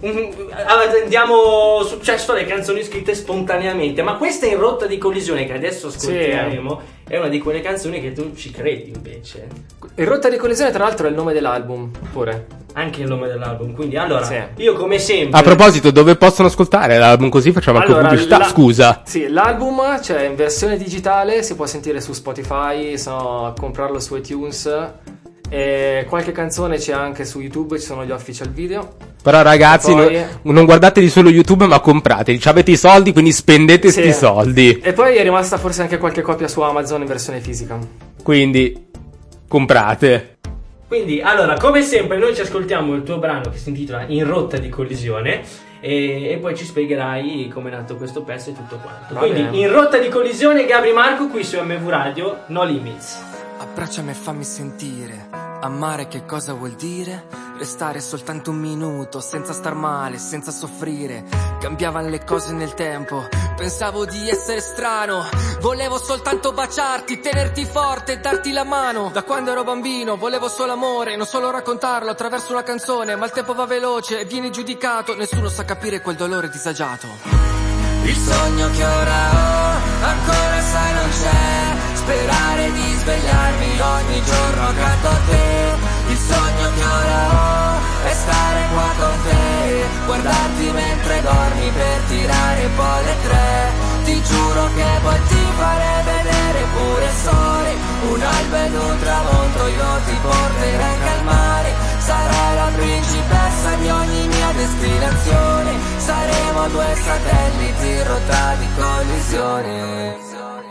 Speaker 5: diamo successo alle canzoni scritte spontaneamente, ma questa in rotta di collisione che adesso ascolteremo è una di quelle canzoni che tu ci credi invece.
Speaker 8: In rotta di collisione tra l'altro è il nome dell'album, pure.
Speaker 5: Anche il nome dell'album, quindi allora
Speaker 8: Sì.
Speaker 5: io come sempre...
Speaker 6: A proposito, dove possono ascoltare l'album, così facciamo anche pubblicità, scusa.
Speaker 8: Sì, l'album c'è in versione digitale, si può sentire su Spotify, comprarlo su iTunes. E qualche canzone c'è anche su YouTube, ci sono gli official video.
Speaker 6: Però ragazzi,
Speaker 8: poi-
Speaker 6: non guardateli solo YouTube, ma comprateli. Ci avete i soldi, quindi spendete sti soldi.
Speaker 8: E poi è rimasta forse anche qualche copia su Amazon in versione fisica.
Speaker 6: Quindi comprate.
Speaker 5: Quindi, allora, come sempre, noi ci ascoltiamo il tuo brano che si intitola In rotta di collisione e poi ci spiegherai come è nato questo pezzo e tutto quanto.
Speaker 8: Va
Speaker 5: Quindi,
Speaker 8: bene.
Speaker 5: In rotta di collisione, Gabri Marco qui su MV Radio, No Limits.
Speaker 9: Abbracciami e fammi sentire, amare che cosa vuol dire? Restare soltanto un minuto, senza star male, senza soffrire. Cambiavano le cose nel tempo, pensavo di essere strano. Volevo soltanto baciarti, tenerti forte e darti la mano. Da quando ero bambino volevo solo amore, non solo raccontarlo attraverso una canzone. Ma il tempo va veloce e vieni giudicato, nessuno sa capire quel dolore disagiato. Il sogno che ora ho, ancora sai non c'è. Sperare di svegliarmi ogni giorno accanto a te. Il sogno che ora ho è stare qua con te, guardarti mentre dormi per tirare poi le 3. Ti giuro che poi ti farei vedere pure il sole. Un alba ed un tramonto io ti porterei anche al mare. Sarai la principessa di ogni mia destinazione. Saremo due satelliti in rotta di collisione.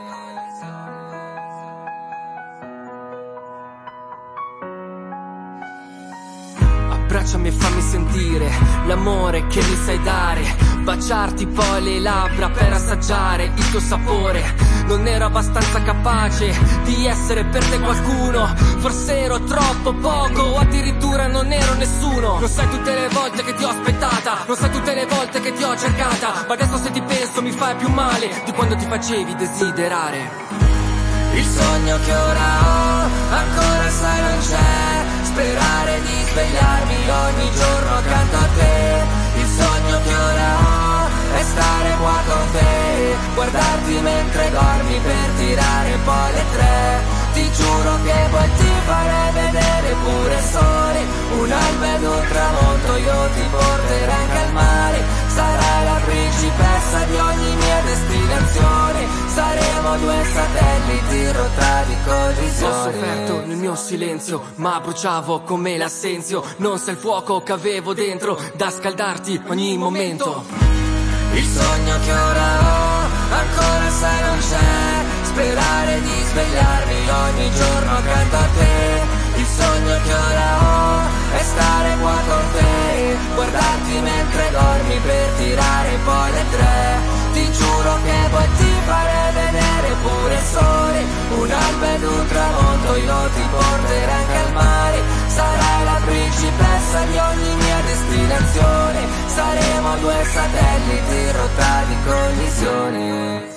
Speaker 9: Abbracciami e fammi sentire l'amore che mi sai dare. Baciarti poi le labbra per assaggiare il tuo sapore. Non ero abbastanza capace di essere per te qualcuno. Forse ero troppo poco o addirittura non ero nessuno. Non sai tutte le volte che ti ho aspettata, non sai tutte le volte che ti ho cercata. Ma adesso se ti penso mi fai più male di quando ti facevi desiderare. Il sogno che ora ho, ancora sai non c'è. Sperare di svegliarmi ogni giorno accanto a te. Il sogno che ora ho è stare qua con te, guardarti mentre dormi per tirare poi le 3. Ti giuro che poi ti farei vedere pure il sole. Un alba ed un tramonto io ti porterei anche al mare. Sarai la principessa di ogni mia destinazione. Saremo due satelliti in rotta di collisione. Ho sofferto nel mio silenzio, ma bruciavo come l'assenzio. Non sai il fuoco che avevo dentro da scaldarti ogni momento. Il sogno che ora ho, ancora sai non c'è. Sperare di svegliarmi ogni giorno accanto a te. Il sogno che ora ho è stare qua con te, guardarti mentre dormi per tirare poi le 3. Ti giuro che poi ti farei vedere pure il sole. Un alba ed un tramonto io ti porterei anche al mare. Sarai la principessa di ogni mia destinazione. Saremo due satelliti in rotta di collisione.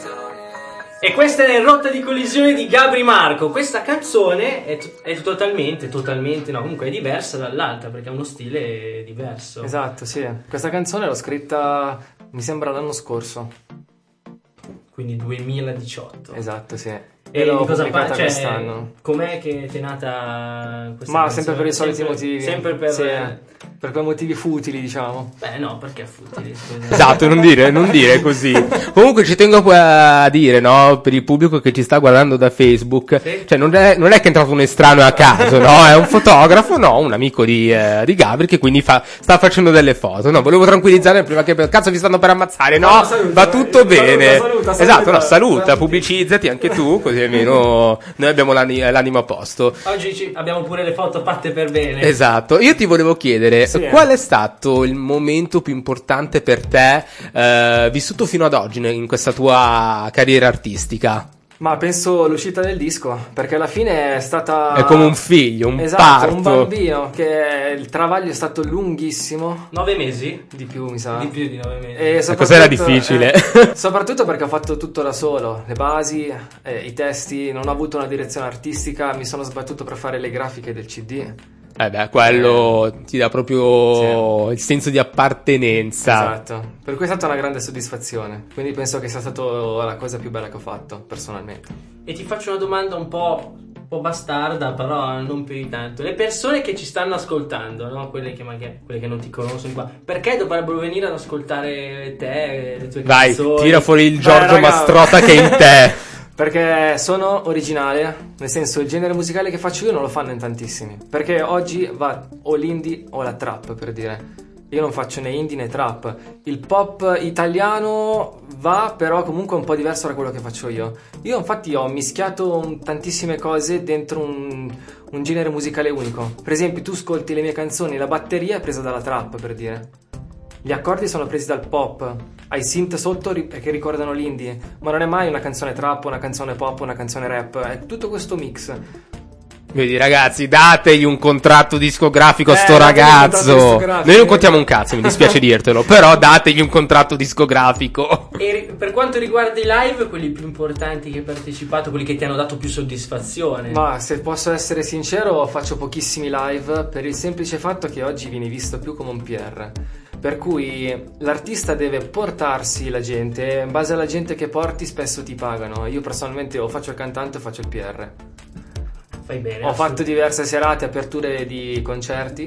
Speaker 5: E questa è In rotta di collisione di Gabri Marco. Questa canzone è totalmente, no, comunque è diversa dall'altra perché ha uno stile diverso.
Speaker 8: Esatto, sì. Questa canzone l'ho scritta, mi sembra l'anno scorso.
Speaker 5: Quindi 2018.
Speaker 8: Esatto, sì. E l'ho
Speaker 5: di cosa
Speaker 8: pubblicata
Speaker 5: cioè,
Speaker 8: quest'anno.
Speaker 5: Com'è che ti è nata questa
Speaker 8: Ma
Speaker 5: canzone?
Speaker 8: sempre per i soliti motivi.
Speaker 5: Sempre per...
Speaker 8: Sì, per quei motivi futili, diciamo.
Speaker 5: Beh no, perché futili, scusa.
Speaker 6: Esatto, non dire così. Comunque ci tengo a dire, no, per il pubblico che ci sta guardando da Facebook,
Speaker 5: Sì.
Speaker 6: cioè non è che è entrato un estraneo a caso, no, è un fotografo, no, un amico di Gabri che quindi sta facendo delle foto. No, volevo tranquillizzare prima che cazzo vi stanno per ammazzare, no,
Speaker 8: saluta,
Speaker 6: va tutto bene.
Speaker 8: saluta.
Speaker 6: Esatto, no, saluta, pubblicizzati anche tu, così almeno noi abbiamo l'animo a posto.
Speaker 5: Oggi abbiamo pure le foto fatte per bene.
Speaker 6: Esatto, io ti volevo chiedere
Speaker 8: Sì.
Speaker 6: qual è stato il momento più importante per te vissuto fino ad oggi in questa tua carriera artistica?
Speaker 8: Ma penso l'uscita del disco, perché alla fine è stata...
Speaker 6: È come un figlio, un
Speaker 8: esatto,
Speaker 6: parto.
Speaker 8: un bambino, che il travaglio è stato lunghissimo,
Speaker 5: 9 mesi?
Speaker 8: di più mi sa.
Speaker 5: Di più di 9 mesi.
Speaker 8: E soprattutto-
Speaker 6: cos'era difficile?
Speaker 8: soprattutto perché ho fatto tutto da solo, le basi, i testi, non ho avuto una direzione artistica, mi sono sbattuto per fare le grafiche del CD.
Speaker 6: Beh, quello ti dà proprio il senso di appartenenza.
Speaker 8: Esatto, per cui è stata una grande soddisfazione, quindi penso che sia stata la cosa più bella che ho fatto personalmente.
Speaker 5: E ti faccio una domanda un po' bastarda, però non più di tanto. Le persone che ci stanno ascoltando, no? Quelle che non ti conoscono qua, perché dovrebbero venire ad ascoltare te, le tue
Speaker 6: Vai,
Speaker 5: canzoni?
Speaker 6: tira fuori il Giorgio
Speaker 8: raga.
Speaker 6: Mastrota che è in te.
Speaker 8: Perché sono originale, nel senso il genere musicale che faccio io non lo fanno in tantissimi, perché oggi va o l'indie o la trap, per dire. Io non faccio né indie né trap. Il pop italiano va, però comunque è un po' diverso da quello che faccio io. Io infatti ho mischiato tantissime cose dentro un genere musicale unico. Per esempio, tu ascolti le mie canzoni, la batteria è presa dalla trap, per dire. Gli accordi sono presi dal pop, hai synth sotto che ricordano l'indie, ma non è mai una canzone trap, una canzone pop, una canzone rap, è tutto questo mix.
Speaker 6: Vedi ragazzi, dategli un contratto discografico a sto
Speaker 8: dategli un contratto
Speaker 6: ragazzo.
Speaker 8: discografico.
Speaker 6: Noi non contiamo un cazzo, mi dispiace dirtelo, però dategli un contratto discografico.
Speaker 5: E per quanto riguarda i live, quelli più importanti che hai partecipato, quelli che ti hanno dato più soddisfazione?
Speaker 8: Ma se posso essere sincero, faccio pochissimi live per il semplice fatto che oggi vieni visto più come un PR. Per cui l'artista deve portarsi la gente, in base alla gente che porti spesso ti pagano. Io personalmente o faccio il cantante o faccio il PR.
Speaker 5: Fai bene.
Speaker 8: Ho fatto diverse serate, aperture di concerti,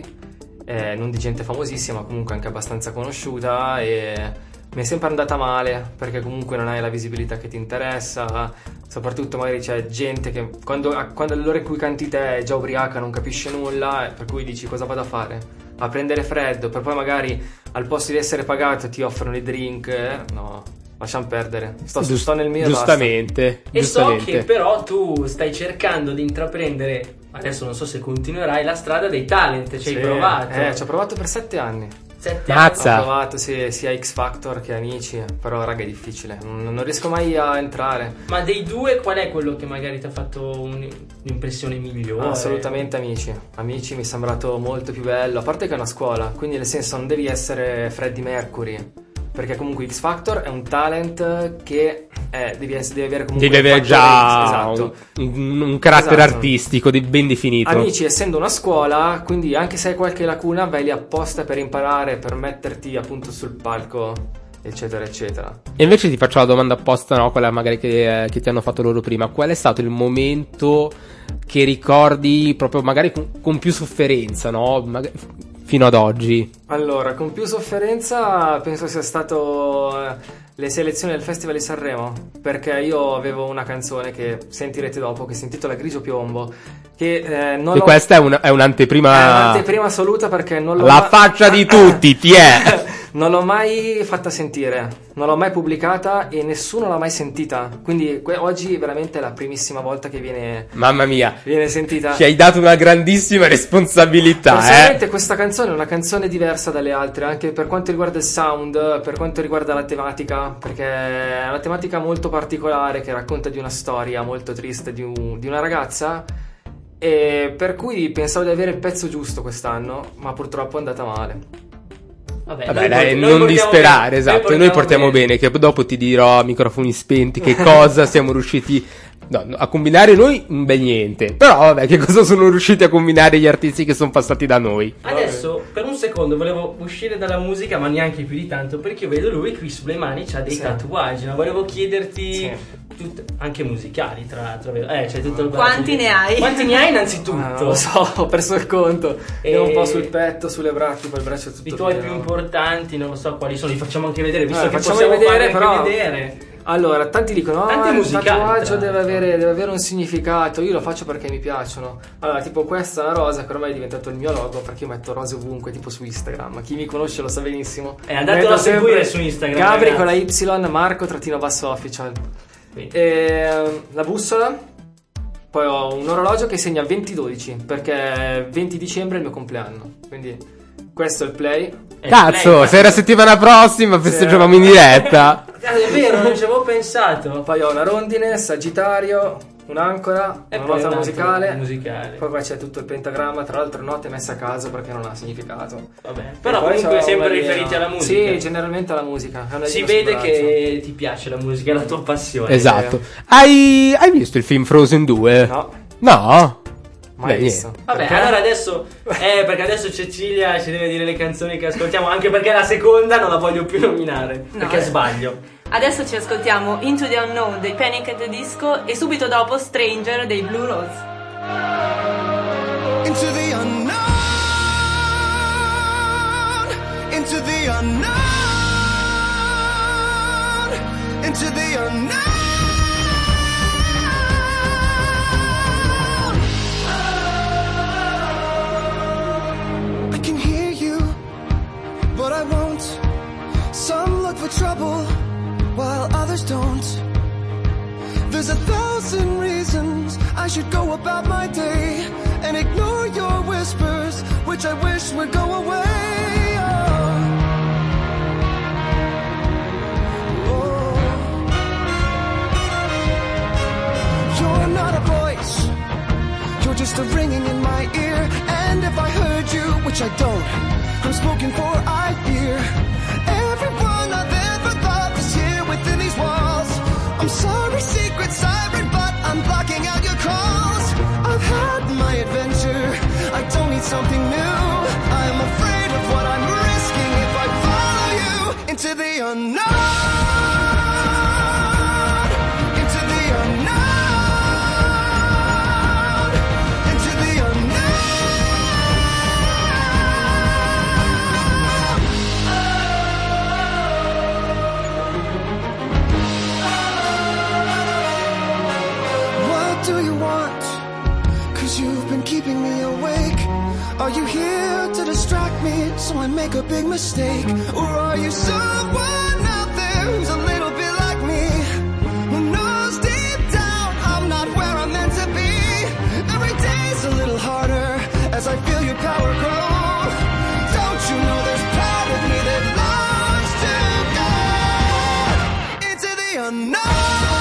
Speaker 8: non di gente famosissima, comunque anche abbastanza conosciuta, e mi è sempre andata male perché comunque non hai la visibilità che ti interessa, soprattutto magari c'è gente che quando all'ora in cui canti te è già ubriaca, non capisce nulla, per cui dici cosa vado a fare? A prendere freddo, per poi magari al posto di essere pagato ti offrono i drink, no, lasciamo perdere, sto nel mio.
Speaker 6: Giustamente.
Speaker 5: E so che però tu stai cercando di intraprendere, adesso non so se continuerai, la strada dei talent, ci hai provato.
Speaker 8: Ci ho provato per 7 anni.
Speaker 5: 7
Speaker 6: Mazza.
Speaker 8: Ho provato sia X Factor che Amici, però raga è difficile, non riesco mai a entrare.
Speaker 5: Ma dei due qual è quello che magari ti ha fatto un'impressione migliore?
Speaker 8: Assolutamente Amici mi è sembrato molto più bello, a parte che è una scuola, quindi nel senso non devi essere Freddie Mercury, perché comunque X Factor è un talent che devi avere comunque
Speaker 6: Devi avere già
Speaker 8: esatto.
Speaker 6: un carattere
Speaker 8: Esatto.
Speaker 6: artistico ben definito.
Speaker 8: Amici, essendo una scuola, quindi anche se hai qualche lacuna vai lì apposta per imparare, per metterti appunto sul palco, eccetera eccetera.
Speaker 6: E invece ti faccio la domanda apposta, no? Quella magari che ti hanno fatto loro prima. Qual è stato il momento che ricordi proprio magari con più sofferenza, no? Fino ad oggi?
Speaker 8: Allora, con più sofferenza penso sia stato le selezioni del Festival di Sanremo, perché io avevo una canzone che sentirete dopo, che si intitola Grigio Piombo, che non
Speaker 6: E
Speaker 8: l'ho-
Speaker 6: questa è un'anteprima.
Speaker 8: è un'anteprima assoluta perché non l'ho
Speaker 6: La faccia di tutti, ti è.
Speaker 8: non l'ho mai fatta sentire, non l'ho mai pubblicata e nessuno l'ha mai sentita, quindi oggi veramente è la primissima volta che viene
Speaker 6: Mamma mia,
Speaker 8: sentita.
Speaker 6: ci hai dato una grandissima responsabilità,
Speaker 8: Personalmente questa canzone è una canzone diversa dalle altre, anche per quanto riguarda il sound, per quanto riguarda la tematica, perché è una tematica molto particolare che racconta di una storia molto triste di una ragazza, e per cui pensavo di avere il pezzo giusto quest'anno, ma purtroppo è andata male.
Speaker 6: Vabbè, dai, non disperare, esatto. Noi portiamo bene, che dopo ti dirò a microfoni spenti che cosa siamo riusciti a combinare noi, un bel niente. Però vabbè, che cosa sono riusciti a combinare gli artisti che sono passati da noi.
Speaker 5: Adesso per un secondo volevo uscire dalla musica, ma neanche più di tanto, perché io vedo lui qui sulle mani c'ha dei tatuaggi, no? Volevo chiederti anche musicali, tra l'altro. C'è tutto il
Speaker 1: Quanti ne hai?
Speaker 5: Quanti ne hai innanzitutto?
Speaker 8: Lo so, ho perso il conto. E un po' sul petto, sulle braccia, poi il braccio tutto.
Speaker 5: I tuoi più importanti, non lo so quali sono, li facciamo anche vedere, visto che
Speaker 8: facciamo
Speaker 5: possiamo
Speaker 8: vedere,
Speaker 5: farli
Speaker 8: però.
Speaker 5: anche vedere.
Speaker 8: Allora, tanti dicono:
Speaker 5: Tanti
Speaker 8: il
Speaker 5: musicali,
Speaker 8: tatuaggio
Speaker 5: tra
Speaker 8: deve avere un significato. Io lo faccio perché mi piacciono. Allora, tipo questa è una rosa che ormai è diventato il mio logo, perché io metto rose ovunque, tipo su Instagram. Chi mi conosce lo sa benissimo.
Speaker 5: Andatelo a seguire su Instagram,
Speaker 8: Gabri
Speaker 5: ragazzi.
Speaker 8: con la Y, Marco_official. E la bussola. Poi ho un orologio che segna 20-12, perché 20 dicembre è il mio compleanno. Quindi questo è il play.
Speaker 6: Cazzo, se era settimana prossima festeggiavamo in diretta.
Speaker 5: È vero, non ci avevo pensato.
Speaker 8: Poi ho una rondine, Sagittario, un'ancora,
Speaker 5: E
Speaker 8: una
Speaker 5: poi
Speaker 8: nota
Speaker 5: un altro
Speaker 8: musicale. Poi qua c'è tutto il pentagramma, tra l'altro note messe a caso perché non ha significato.
Speaker 5: Vabbè.
Speaker 8: E
Speaker 5: Però
Speaker 8: poi
Speaker 5: comunque
Speaker 8: c'ho
Speaker 5: sempre
Speaker 8: un alieno.
Speaker 5: riferiti alla musica.
Speaker 8: Sì, generalmente alla musica. È un
Speaker 5: Si
Speaker 8: alieno
Speaker 5: vede
Speaker 8: sul
Speaker 5: che ti piace la musica, è la tua passione.
Speaker 6: Esatto. Hai visto il film Frozen 2?
Speaker 8: braccio.
Speaker 6: No?
Speaker 8: Mai
Speaker 6: Beh,
Speaker 8: visto.
Speaker 5: Vabbè,
Speaker 8: Perché?
Speaker 5: allora adesso perché adesso Cecilia ci deve dire le canzoni che ascoltiamo, anche perché la seconda non la voglio più nominare, perché sbaglio.
Speaker 1: Adesso ci ascoltiamo Into the Unknown dei Panic! At the Disco e subito dopo Stranger dei Blue Rose.
Speaker 3: Into the unknown, into the unknown, into the unknown. I can hear you, but I won't. Some look for trouble, while others don't. There's 1,000 reasons I should go about my day and ignore your whispers, which I wish would go away. Oh. You're not a voice, you're just a ringing in my ear. And if I heard you, which I don't, I'm spoken for, I fear. Everyone I've ever loved is here within these walls. I'm sorry, secret siren, but I'm blocking out your calls. I've had my adventure, I don't need something new. I'm afraid of what I'm risking if I follow you into the unknown, into the unknown, into the unknown. What do you want? 'Cause you've been keeping me awake. Are you here to distract me so I make a big mistake? Or are you someone out there who's a little bit like me, who knows deep down I'm not where I'm meant to be? Every day's a little harder as I feel your power grow. Don't you know there's part of me that longs to go into the unknown?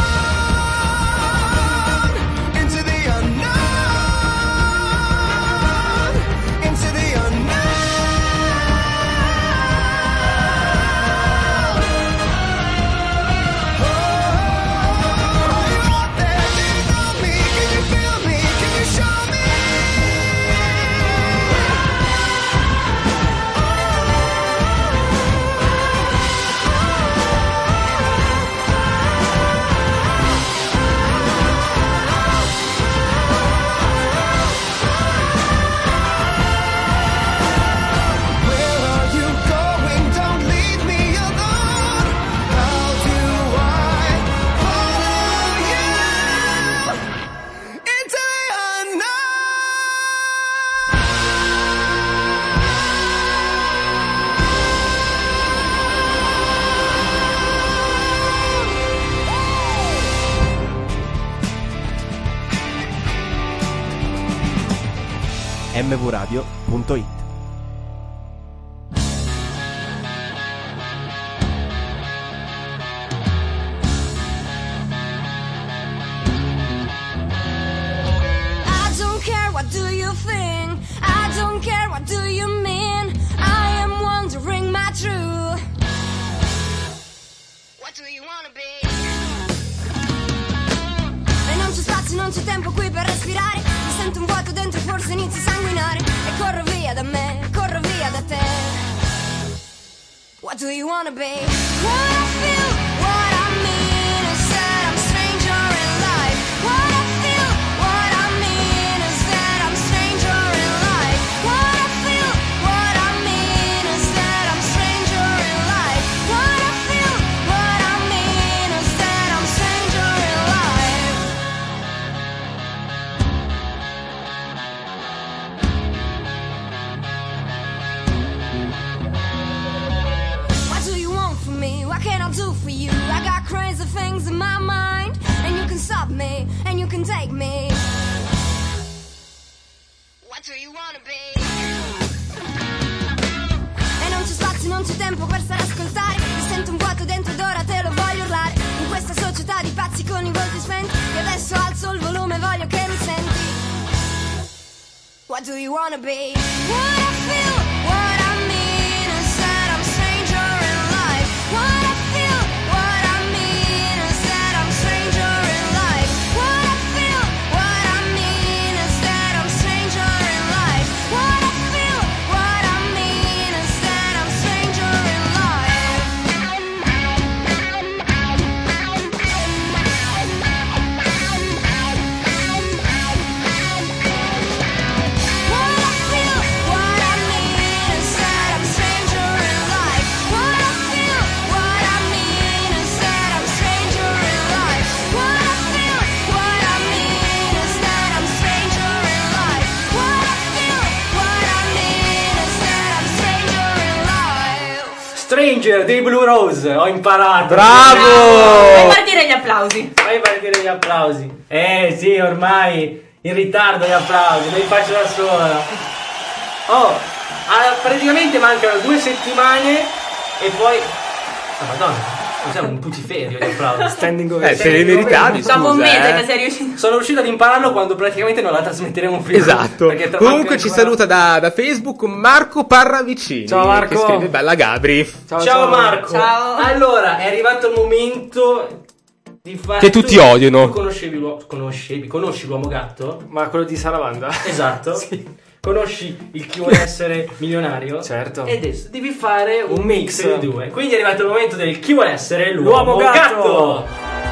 Speaker 10: mvradio.it.
Speaker 2: I don't care, what do you think? I don't care, what do you mean? I am wondering my truth. What do you wanna be? E non c'è spazio, non c'è tempo qui per respirare. Mi sento un vuoto dentro, forse inizio a sanguinare. E corro via da me, corro via da te. What do you wanna be? What I feel, what I mean is that I'm strange me. What do you wanna be? E non c'è spazio, non c'è tempo per stare a ascoltare. Mi sento un vuoto dentro ed ora te lo voglio urlare. In questa società di pazzi con i volti spenti. E adesso alzo il volume, voglio che mi senti. What do you wanna be? What I feel, what I mean is that I'm a stranger in life. What I feel, what I mean is that I'm a stranger in life. What I feel, what I mean is that I'm a stranger in life. What I feel, what I mean is that I'm a stranger in life. What I feel, what I mean is that I'm a stranger in life. What I feel, what I mean is that I'm a stranger in life. What I feel, what I mean is that I'm a stranger in life. What I feel, what I mean is that I'm a stranger in life.
Speaker 5: Stranger dei Blue Rose, ho imparato.
Speaker 6: Bravo!
Speaker 1: Fai partire gli applausi.
Speaker 5: Fai partire gli applausi. Sì, ormai in ritardo gli applausi, me li faccio da sola. Praticamente mancano 2 settimane e poi... Oh, madonna, cos'è un putiferio di applausi?
Speaker 8: Standing ovation.
Speaker 6: Se li meritavi, scusa.
Speaker 1: Dopo un mese che sei riuscito.
Speaker 5: Sono riuscito ad impararlo quando praticamente non la trasmetteremo più.
Speaker 6: Esatto.
Speaker 5: Perché
Speaker 6: Comunque ci saluta da Facebook Marco Parravicini.
Speaker 8: Ciao, Marco.
Speaker 6: Che scrive bella Gabri.
Speaker 5: Ciao Marco.
Speaker 1: Ciao.
Speaker 5: Allora, è arrivato il momento di fare...
Speaker 6: Che tutti odiano.
Speaker 5: Tu conosci l'uomo gatto?
Speaker 8: Ma quello di Salavanda?
Speaker 5: Esatto.
Speaker 8: Sì.
Speaker 5: Conosci il chi vuole essere milionario?
Speaker 8: Certo.
Speaker 5: E adesso devi fare un mix
Speaker 8: mix.
Speaker 5: di due. Quindi è arrivato il momento del chi vuole essere
Speaker 8: L'uomo gatto.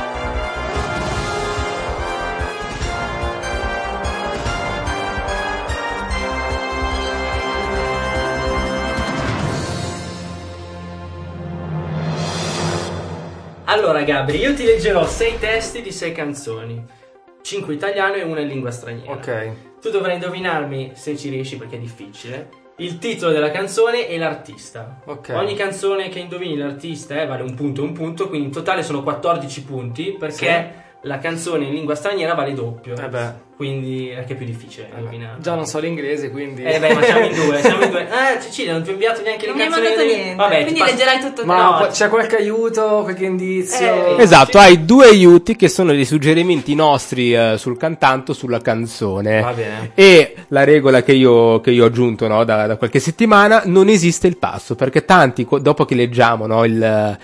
Speaker 5: Allora Gabri, io ti leggerò 6 testi di 6 canzoni, 5 italiano e una in lingua straniera.
Speaker 8: Ok.
Speaker 5: Tu dovrai indovinarmi, se ci riesci perché è difficile, il titolo della canzone e l'artista.
Speaker 8: Ok.
Speaker 5: Ogni canzone che indovini l'artista vale un punto, quindi in totale sono 14 punti perché la canzone in lingua straniera vale doppio. Quindi è che è più difficile indovinare.
Speaker 8: Già non so l'inglese, quindi...
Speaker 5: Ma siamo in due. Cecilia, non ti ho inviato neanche
Speaker 1: Non
Speaker 5: le
Speaker 1: mi hai
Speaker 5: canzoni.
Speaker 1: mandato niente.
Speaker 5: Vabbè,
Speaker 1: Quindi leggerai tutto
Speaker 8: Ma
Speaker 1: te.
Speaker 5: No,
Speaker 8: c'è qualche aiuto, qualche indizio?
Speaker 6: Esatto, hai 2 aiuti che sono dei suggerimenti nostri sul cantante o sulla canzone.
Speaker 8: Va bene.
Speaker 6: E la regola che io ho aggiunto, no, da qualche settimana, non esiste il passo, perché tanti dopo che leggiamo, no, il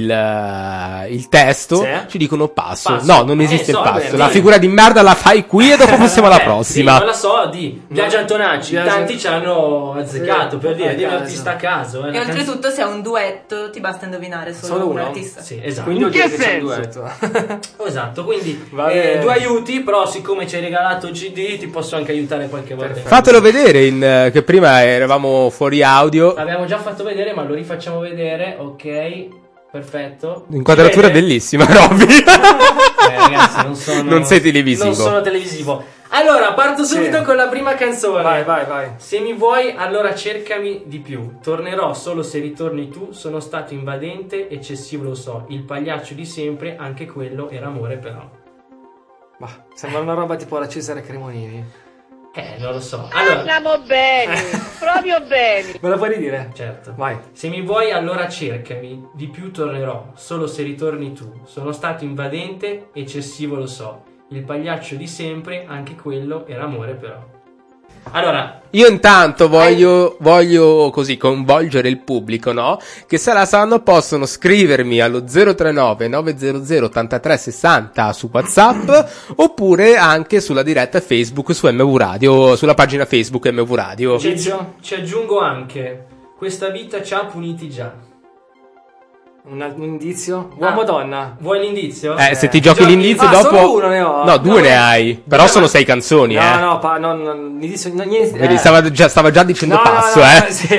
Speaker 6: testo,
Speaker 8: Sì.
Speaker 6: ci dicono passo.
Speaker 5: Passo.
Speaker 6: No, non esiste il
Speaker 5: va
Speaker 6: passo.
Speaker 5: bene,
Speaker 6: La
Speaker 5: sì.
Speaker 6: figura di merda la fai qui e dopo passiamo alla prossima.
Speaker 5: Sì, non la so, di Biagio Antonacci.
Speaker 8: Biagio-
Speaker 5: Tanti ci hanno azzeccato per dire di un
Speaker 8: caso.
Speaker 5: artista a caso.
Speaker 1: E oltretutto se è un duetto ti basta indovinare solo
Speaker 8: Solo
Speaker 1: un
Speaker 8: uno?
Speaker 1: artista.
Speaker 5: Sì, esatto.
Speaker 8: Quindi vuol dire che c'è un duetto.
Speaker 5: Esatto, quindi
Speaker 8: Va bene.
Speaker 5: 2 aiuti, però siccome ci hai regalato il CD ti posso anche aiutare qualche volta.
Speaker 6: Fatelo vedere, che prima eravamo fuori audio.
Speaker 5: L'abbiamo già fatto vedere, ma lo rifacciamo vedere, ok. Perfetto.
Speaker 6: Inquadratura
Speaker 5: Bene.
Speaker 6: bellissima, Robby.
Speaker 5: Ragazzi,
Speaker 6: Non sei televisivo.
Speaker 5: Non sono televisivo. Allora, parto subito con la prima canzone.
Speaker 8: Vai.
Speaker 5: Se mi vuoi, allora cercami di più. Tornerò solo se ritorni tu. Sono stato invadente, eccessivo lo so. Il pagliaccio di sempre, anche quello era amore però.
Speaker 8: Ma sembra una roba tipo la Cesare Cremonini.
Speaker 5: Non lo so. Allora,
Speaker 11: Siamo bene, proprio bene.
Speaker 8: Me la puoi ridire?
Speaker 5: certo.
Speaker 8: Vai.
Speaker 5: Se mi vuoi, allora cercami. Di più tornerò, solo se ritorni tu. Sono stato invadente, eccessivo lo so. Il pagliaccio di sempre, anche quello era amore però. Allora,
Speaker 6: Io intanto voglio così coinvolgere il pubblico, no? Che se la sanno possono scrivermi allo 039 900 83 60 su WhatsApp oppure anche sulla diretta Facebook su MV Radio, sulla pagina Facebook MV Radio.
Speaker 5: ci aggiungo anche: questa vita ci ha puniti già.
Speaker 8: Un indizio? Uomo-donna?
Speaker 5: Vuoi l'indizio?
Speaker 6: Se ti giochi l'indizio dopo...
Speaker 8: solo uno ne ho.
Speaker 6: No, 2 ne hai. Però sono 6 canzoni,
Speaker 8: No, l'indizio... No, niente.
Speaker 6: Vedi, stava già dicendo passo,
Speaker 8: sì.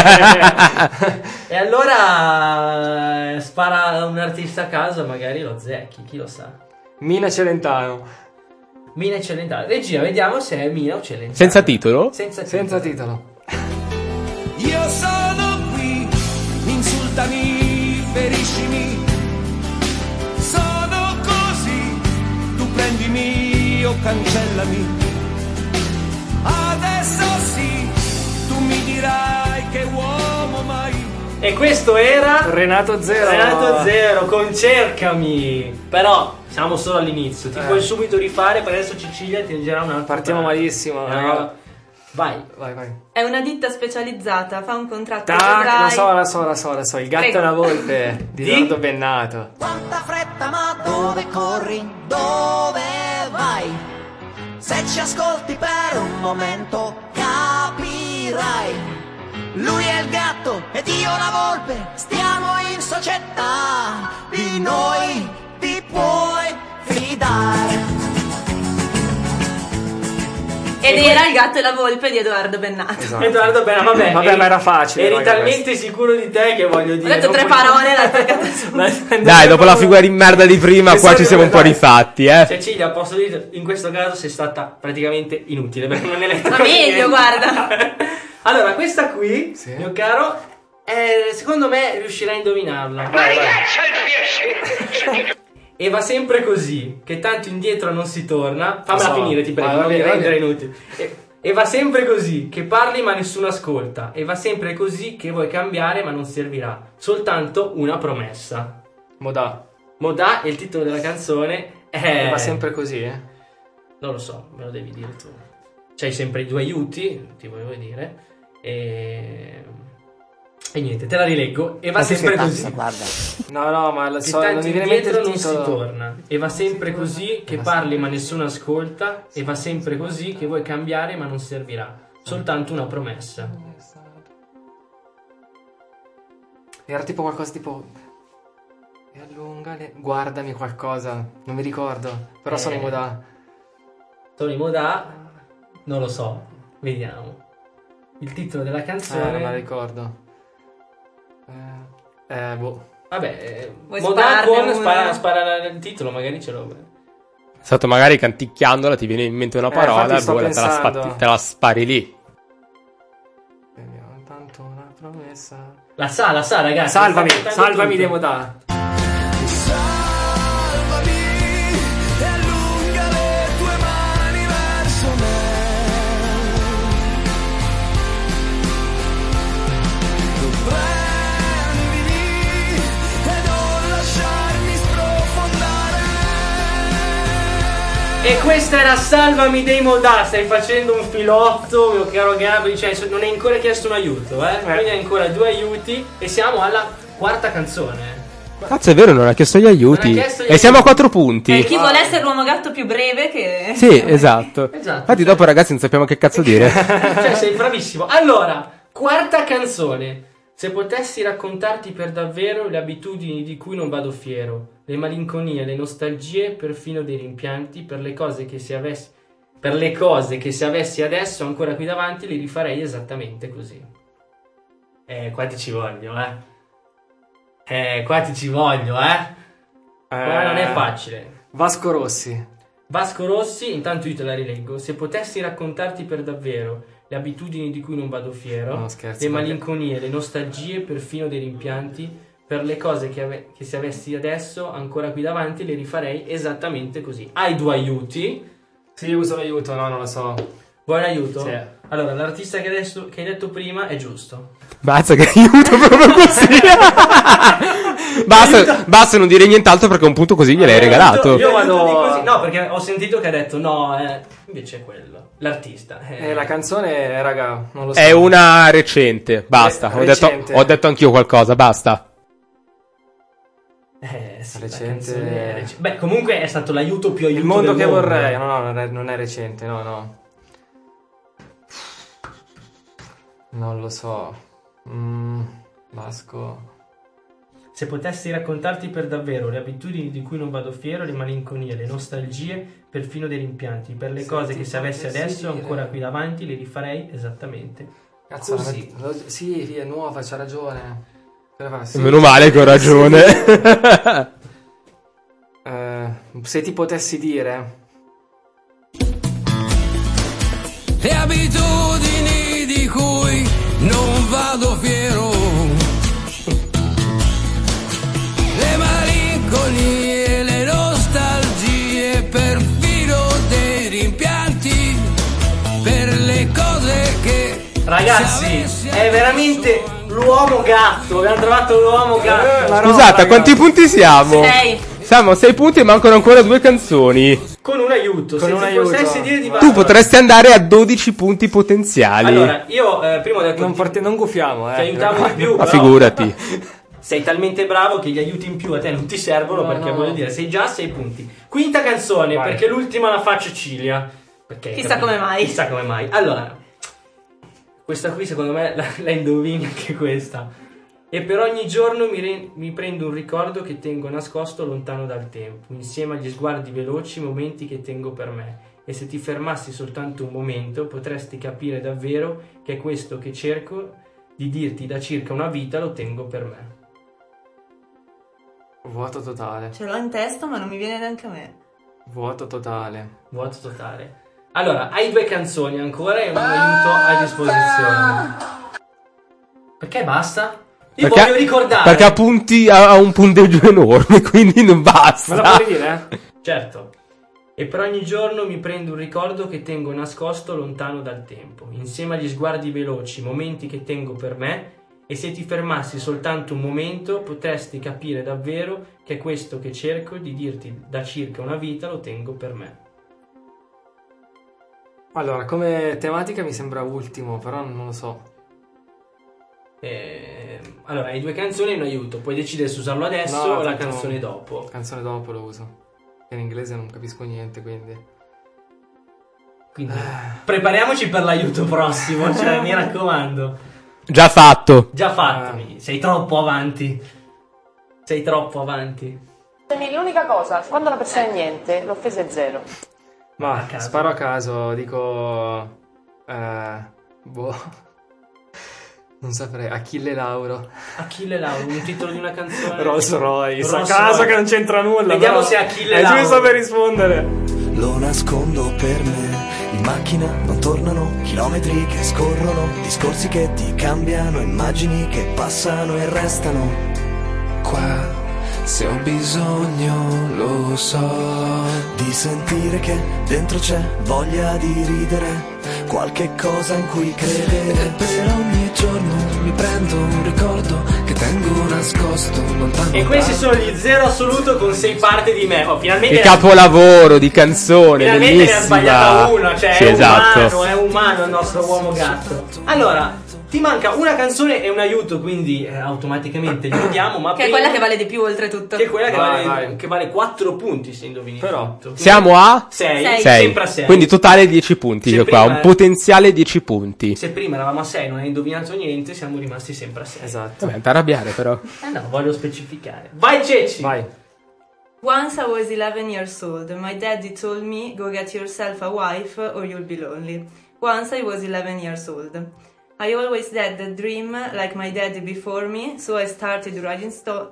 Speaker 5: E allora spara un artista a caso, magari lo zecchi, chi lo sa.
Speaker 8: Mina Celentano.
Speaker 5: Mina Celentano. Regia, vediamo se è Mina o Celentano.
Speaker 6: Senza titolo?
Speaker 8: Senza titolo.
Speaker 9: Io sono qui, insultami, feriscimi. Sono così, tu prendimi
Speaker 12: Dio cancellami. Adesso sì, tu mi dirai che uomo mai.
Speaker 5: E questo era
Speaker 8: Renato Zero.
Speaker 5: Renato Zero con Cercami. Però siamo solo all'inizio. Ti puoi subito rifare, per adesso Cecilia ti leggerà un altro.
Speaker 8: Partiamo
Speaker 5: brano.
Speaker 8: malissimo.
Speaker 5: Vai.
Speaker 1: È una ditta specializzata, fa un contratto.
Speaker 8: La so. Il gatto
Speaker 1: Prego.
Speaker 8: e la volpe di Leonardo Bennato.
Speaker 2: Quanta fretta, ma dove corri? Dove vai? Se ci ascolti per un momento capirai. Lui è il gatto ed io la volpe, stiamo in società, di noi ti puoi fidare.
Speaker 1: Ed era il gatto e la volpe di Edoardo Bennato.
Speaker 8: Esatto.
Speaker 5: Edoardo Bennato, vabbè,
Speaker 8: ma era facile.
Speaker 5: Eri
Speaker 8: raga,
Speaker 5: talmente sicuro di te che voglio
Speaker 1: Ho
Speaker 5: dire.
Speaker 1: detto
Speaker 5: non
Speaker 1: 3
Speaker 5: puoi-
Speaker 1: parole e l'hai attaccata su.
Speaker 6: Dai, dopo la figura di merda di prima, qua
Speaker 5: Esatto,
Speaker 6: ci siamo un po' rifatti,
Speaker 5: Cecilia, posso dire, in questo caso sei stata praticamente inutile perché non ne hai
Speaker 1: Ma meglio, guarda.
Speaker 5: Allora, questa qui, mio caro, secondo me riuscirai a indovinarla. Vai. E va sempre così, che tanto indietro non si torna. Fammela finire, ti prego, non mi rendere inutile. E va sempre così, che parli ma nessuno ascolta. E va sempre così, che vuoi cambiare ma non servirà. Soltanto una promessa.
Speaker 8: Modà.
Speaker 5: Modà è il titolo della canzone.
Speaker 8: E va sempre così,
Speaker 5: Non lo so, me lo devi dire tu. C'hai sempre i 2 aiuti, ti volevo dire. E niente, te la rileggo. E va sempre così.
Speaker 8: No, ma
Speaker 5: Che
Speaker 8: non
Speaker 5: tanto
Speaker 8: mi viene in mente il
Speaker 5: indietro non si
Speaker 8: titolo.
Speaker 5: torna. E va sempre così, che parli ma nessuno ascolta. E va sempre così, che vuoi cambiare ma non servirà. Soltanto una promessa.
Speaker 8: Era tipo qualcosa tipo... E allunga le... Guardami qualcosa. Non mi ricordo. Però sono in modà.
Speaker 5: Tony Modà, non lo so. Vediamo. Il titolo della canzone.
Speaker 8: Non la ricordo. Boh.
Speaker 5: Vabbè,
Speaker 1: Vuoi
Speaker 5: Modà
Speaker 1: spararne
Speaker 5: con
Speaker 1: una?
Speaker 5: spara il titolo, magari ce l'ho.
Speaker 6: Stato magari canticchiandola ti viene in mente una parola
Speaker 8: infatti
Speaker 6: e
Speaker 8: sto
Speaker 6: boh,
Speaker 8: pensando.
Speaker 6: te la spari lì.
Speaker 8: Vediamo, tanto una promessa.
Speaker 5: La sa, ragazzi.
Speaker 8: Salvami dei modà.
Speaker 12: Salvami e allunga le tue mani verso me. Tu prendimi e non lasciarmi sprofondare.
Speaker 5: E questa era Salvami dei Modà. Stai facendo un filotto, mio caro Gabri. Cioè, non hai ancora chiesto un aiuto, Quindi hai ancora 2 aiuti. E siamo alla 4ª canzone.
Speaker 6: Cazzo, è vero, non ha chiesto gli aiuti.
Speaker 5: Non ha chiesto gli
Speaker 6: E siamo a
Speaker 5: aiuti.
Speaker 6: 4 punti.
Speaker 1: Chi vuole essere l'uomo gatto più breve che...
Speaker 6: Sì, esatto.
Speaker 5: Esatto.
Speaker 6: Infatti dopo ragazzi non sappiamo che cazzo dire.
Speaker 5: Cioè, sei bravissimo. Allora, 4ª canzone. Se potessi raccontarti per davvero le abitudini di cui non vado fiero, le malinconie, le nostalgie, perfino dei rimpianti, per le cose che se avessi adesso ancora qui davanti, li rifarei esattamente così. Qua ti ci voglio, qua ti ci voglio, Qua non è facile.
Speaker 8: Vasco Rossi.
Speaker 5: Vasco Rossi, intanto io te la rileggo. Se potessi raccontarti per davvero le abitudini di cui non vado fiero,
Speaker 8: No, scherzo,
Speaker 5: le
Speaker 8: perché-
Speaker 5: malinconie, le nostalgie, perfino dei rimpianti, per le cose che se avessi adesso ancora qui davanti, le rifarei esattamente così. Hai 2 aiuti.
Speaker 8: Sì, uso l'aiuto, no, non lo so.
Speaker 5: Vuoi un aiuto?
Speaker 8: Sì.
Speaker 5: Allora, l'artista che hai detto prima è giusto.
Speaker 6: Mazza che aiuto proprio così. Basta non dire nient'altro perché un punto così gliel'hai regalato.
Speaker 5: Io vado così. No, perché ho sentito che ha detto no, invece è quello. L'artista.
Speaker 8: La canzone, raga, non lo so.
Speaker 6: È una recente, basta.
Speaker 8: Recente.
Speaker 6: Ho detto anch'io qualcosa, basta.
Speaker 5: Sì,
Speaker 8: Recente.
Speaker 5: la canzone è recente. Beh, comunque è stato l'aiuto più aiuto
Speaker 8: Il mondo
Speaker 5: del
Speaker 8: che
Speaker 5: mondo.
Speaker 8: vorrei. No, non è recente, no. Non lo so. Vasco.
Speaker 5: Se potessi raccontarti per davvero le abitudini di cui non vado fiero, le malinconie, le nostalgie, perfino dei rimpianti, per le cose che se avessi adesso ancora qui davanti, le rifarei esattamente
Speaker 8: Cazzo,
Speaker 5: così.
Speaker 8: sì, è nuova, c'ha ragione. Sì.
Speaker 6: Meno male che ho ragione.
Speaker 8: Se ti potessi dire.
Speaker 12: Le abitudini di cui non vado fiero, le malinconie, le nostalgie, perfino dei
Speaker 5: Ragazzi, è veramente l'uomo gatto. Abbiamo trovato l'uomo gatto.
Speaker 6: Scusate, a quanti punti siamo?
Speaker 1: 6.
Speaker 6: Siamo a 6 punti e mancano ancora 2 canzoni.
Speaker 5: Con un aiuto.
Speaker 8: Con
Speaker 5: se
Speaker 8: un
Speaker 5: ti
Speaker 8: aiuto.
Speaker 5: potessi dire di
Speaker 6: Tu potresti andare a 12 punti potenziali.
Speaker 5: Allora, io prima ho detto
Speaker 8: Non guffiamo,
Speaker 5: ti aiutiamo di più.
Speaker 6: Ma
Speaker 5: però
Speaker 6: figurati.
Speaker 5: sei talmente bravo che gli aiuti in più a te non ti servono,
Speaker 8: No,
Speaker 5: perché
Speaker 8: no.
Speaker 5: voglio dire, sei già a 6 punti. Quinta canzone,
Speaker 8: Vai.
Speaker 5: perché l'ultima la faccio Cilia. Perché,
Speaker 1: Chissà come mai.
Speaker 5: Chissà come mai. Allora, questa qui secondo me la indovini anche questa. E per ogni giorno mi prendo un ricordo che tengo nascosto lontano dal tempo, insieme agli sguardi veloci, momenti che tengo per me. E se ti fermassi soltanto un momento, potresti capire davvero che è questo che cerco di dirti da circa una vita, lo tengo per me.
Speaker 8: Vuoto totale.
Speaker 1: Ce l'ho in testa, ma non mi viene neanche a me.
Speaker 8: Vuoto totale.
Speaker 5: Vuoto totale. Allora, hai 2 canzoni ancora e un aiuto a disposizione. Perché basta? Io voglio ricordare.
Speaker 6: Perché ha un punteggio enorme, quindi non basta.
Speaker 8: Me la puoi dire?
Speaker 5: Certo. E per ogni giorno mi prendo un ricordo che tengo nascosto lontano dal tempo, insieme agli sguardi veloci, momenti che tengo per me, e se ti fermassi soltanto un momento potresti capire davvero che è questo che cerco di dirti da circa una vita, lo tengo per me.
Speaker 8: Allora, come tematica mi sembra ultimo, però non lo so.
Speaker 5: Allora, hai 2 canzoni e un aiuto, puoi decidere se usarlo adesso o la canzone dopo.
Speaker 8: Canzone dopo lo uso. In inglese non capisco niente, quindi
Speaker 5: prepariamoci per l'aiuto prossimo, cioè mi raccomando.
Speaker 6: Già fatto.
Speaker 5: Già fatto, sei troppo avanti. Sei troppo avanti.
Speaker 11: L'unica cosa, quando una persona è niente, l'offesa è 0.
Speaker 8: Ma sparo a caso, dico boh. Non saprei, Achille Lauro.
Speaker 5: Achille Lauro, un titolo di una canzone.
Speaker 8: Rolls Royce, a
Speaker 5: Rolls
Speaker 8: caso
Speaker 5: Royce.
Speaker 8: che non c'entra nulla.
Speaker 5: Vediamo
Speaker 8: però
Speaker 5: se Achille
Speaker 8: è
Speaker 5: Lauro.
Speaker 8: giusto per rispondere.
Speaker 12: Lo nascondo per me, in macchina non tornano, chilometri che scorrono, discorsi che ti cambiano, immagini che passano e restano.
Speaker 13: Qua, se ho bisogno, lo so,
Speaker 12: di sentire che dentro c'è voglia di ridere, qualche cosa in cui credere.
Speaker 13: e per ogni giorno mi prendo un ricordo che tengo nascosto lontano.
Speaker 5: E questi sono gli 0 assoluto con 6 parti di me. Oh, finalmente
Speaker 6: Il capolavoro di canzone,
Speaker 5: finalmente ne ha
Speaker 6: bellissima.
Speaker 5: sbagliata una, cioè
Speaker 6: Sì,
Speaker 5: è
Speaker 6: esatto.
Speaker 5: umano il nostro uomo gatto. Allora, ti manca una canzone e un aiuto, quindi automaticamente li vediamo, ma
Speaker 1: Che è quella che vale di più oltretutto.
Speaker 5: che è quella
Speaker 8: Vai.
Speaker 5: che vale 4 punti se indovini.
Speaker 8: Però
Speaker 5: tutto.
Speaker 6: Siamo a
Speaker 5: 6,
Speaker 6: Sei.
Speaker 5: sempre a 6.
Speaker 6: Quindi totale 10 punti
Speaker 5: Se
Speaker 6: io qua,
Speaker 5: prima-
Speaker 6: un potenziale 10 punti.
Speaker 5: Se prima eravamo a 6 non hai indovinato niente, siamo rimasti sempre a 6.
Speaker 8: esatto.
Speaker 6: Vabbè, non arrabbiare però.
Speaker 5: No, voglio specificare. Vai Ceci!
Speaker 8: Vai.
Speaker 1: Once I was 11 years old. My daddy told me, go get yourself a wife or you'll be lonely. Once I was 11 years old. I always had the dream like my daddy before me, so I started writing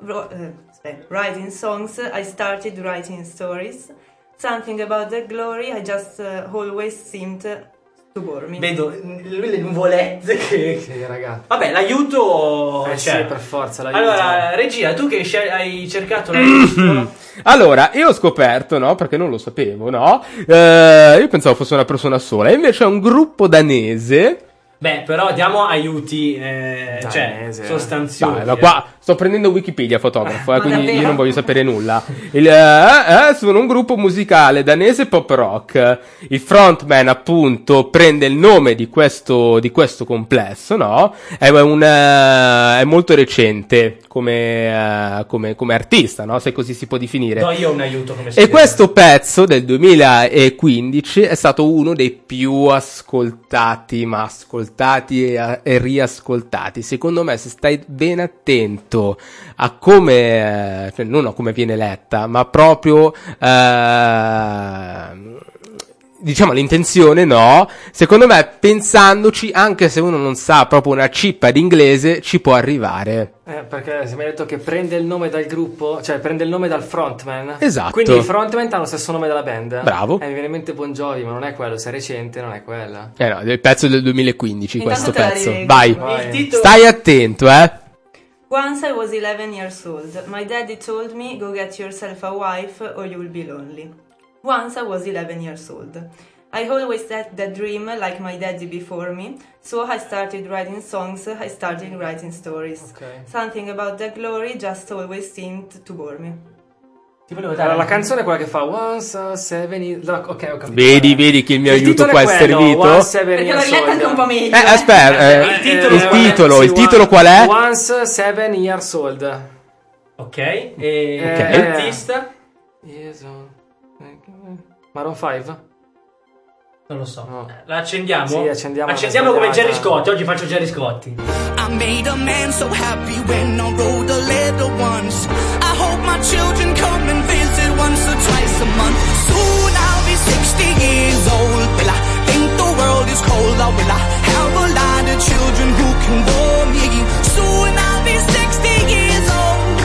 Speaker 1: writing songs, I started writing stories. Something about the glory I just always seemed to bore me.
Speaker 5: Vedo le nuvolette che...
Speaker 8: Sì, ragazzi.
Speaker 5: Vabbè, l'aiuto c'è.
Speaker 8: Sì, per forza l'aiuto.
Speaker 5: Allora, regia, tu che hai cercato l'aiuto...
Speaker 6: Allora, io ho scoperto, no, perché non lo sapevo, no? Io pensavo fosse una persona sola, invece è un gruppo danese.
Speaker 5: Beh, però diamo aiuti cioè,
Speaker 8: Danese.
Speaker 5: sostanziosi.
Speaker 6: Dai, ma qua sto prendendo Wikipedia fotografo,
Speaker 1: Ma
Speaker 6: quindi
Speaker 1: davvero?
Speaker 6: io non voglio sapere nulla. Sono un gruppo musicale danese pop rock. Il frontman, appunto, prende il nome di questo complesso, no? È molto recente come artista, no? Se così si può definire.
Speaker 5: Do io un aiuto come
Speaker 6: E
Speaker 5: si
Speaker 6: questo pezzo del 2015 è stato uno dei più ascoltati, ma ascoltati e riascoltati. Secondo me, se stai ben attento a come, cioè non a come viene letta, ma proprio diciamo l'intenzione, no? Secondo me, pensandoci, anche se uno non sa proprio una cippa d'inglese, ci può arrivare.
Speaker 8: Perché se mi hai detto che prende il nome dal gruppo, cioè prende il nome dal frontman.
Speaker 6: Esatto.
Speaker 8: Quindi il frontman ha lo stesso nome della band.
Speaker 6: Bravo.
Speaker 8: Mi viene in mente Bon Jovi, ma non è quello, se è recente non è quella.
Speaker 6: No, il pezzo del 2015,
Speaker 1: Intanto
Speaker 6: questo
Speaker 1: te la
Speaker 6: pezzo.
Speaker 1: rileggo.
Speaker 6: Vai.
Speaker 5: Il titolo...
Speaker 6: Stai attento,
Speaker 1: Once I was 11 years old. My daddy told me, go get yourself a wife or you'll be lonely. Once I was 11 years old. I always had that dream like my daddy before me, so I started writing songs, I started writing stories.
Speaker 8: Ok.
Speaker 1: Something about that glory just always seemed to bore me.
Speaker 5: Ti volevo dare
Speaker 8: Allora, la canzone è quella che fa Once a Seven Years. Ok, ho capito.
Speaker 6: Vedi che il mio aiuto
Speaker 8: titolo
Speaker 6: qua è
Speaker 8: quello,
Speaker 6: servito.
Speaker 8: One Seven
Speaker 1: Perché l'ho
Speaker 8: Years
Speaker 1: riletta anche
Speaker 8: Old.
Speaker 1: un po' meglio.
Speaker 6: Aspetta, il titolo qual è?
Speaker 8: Once 7 Years Old.
Speaker 5: Ok, e
Speaker 6: Ok.
Speaker 5: l'artista?
Speaker 8: Maroon 5?
Speaker 5: Non lo so.
Speaker 8: No.
Speaker 5: La accendiamo?
Speaker 8: Sì, accendiamo
Speaker 5: come
Speaker 8: la
Speaker 5: Gerry
Speaker 8: sbagliata.
Speaker 5: Scotti. Oggi faccio Gerry Scotti.
Speaker 14: I made a man so happy when I wrote the little ones. I hope my children come and visit once or twice a month. Soon I'll be 60 years old. Will I think the world is cold, or will I have a lot of children who can bore me? Soon I'll be 60 years old.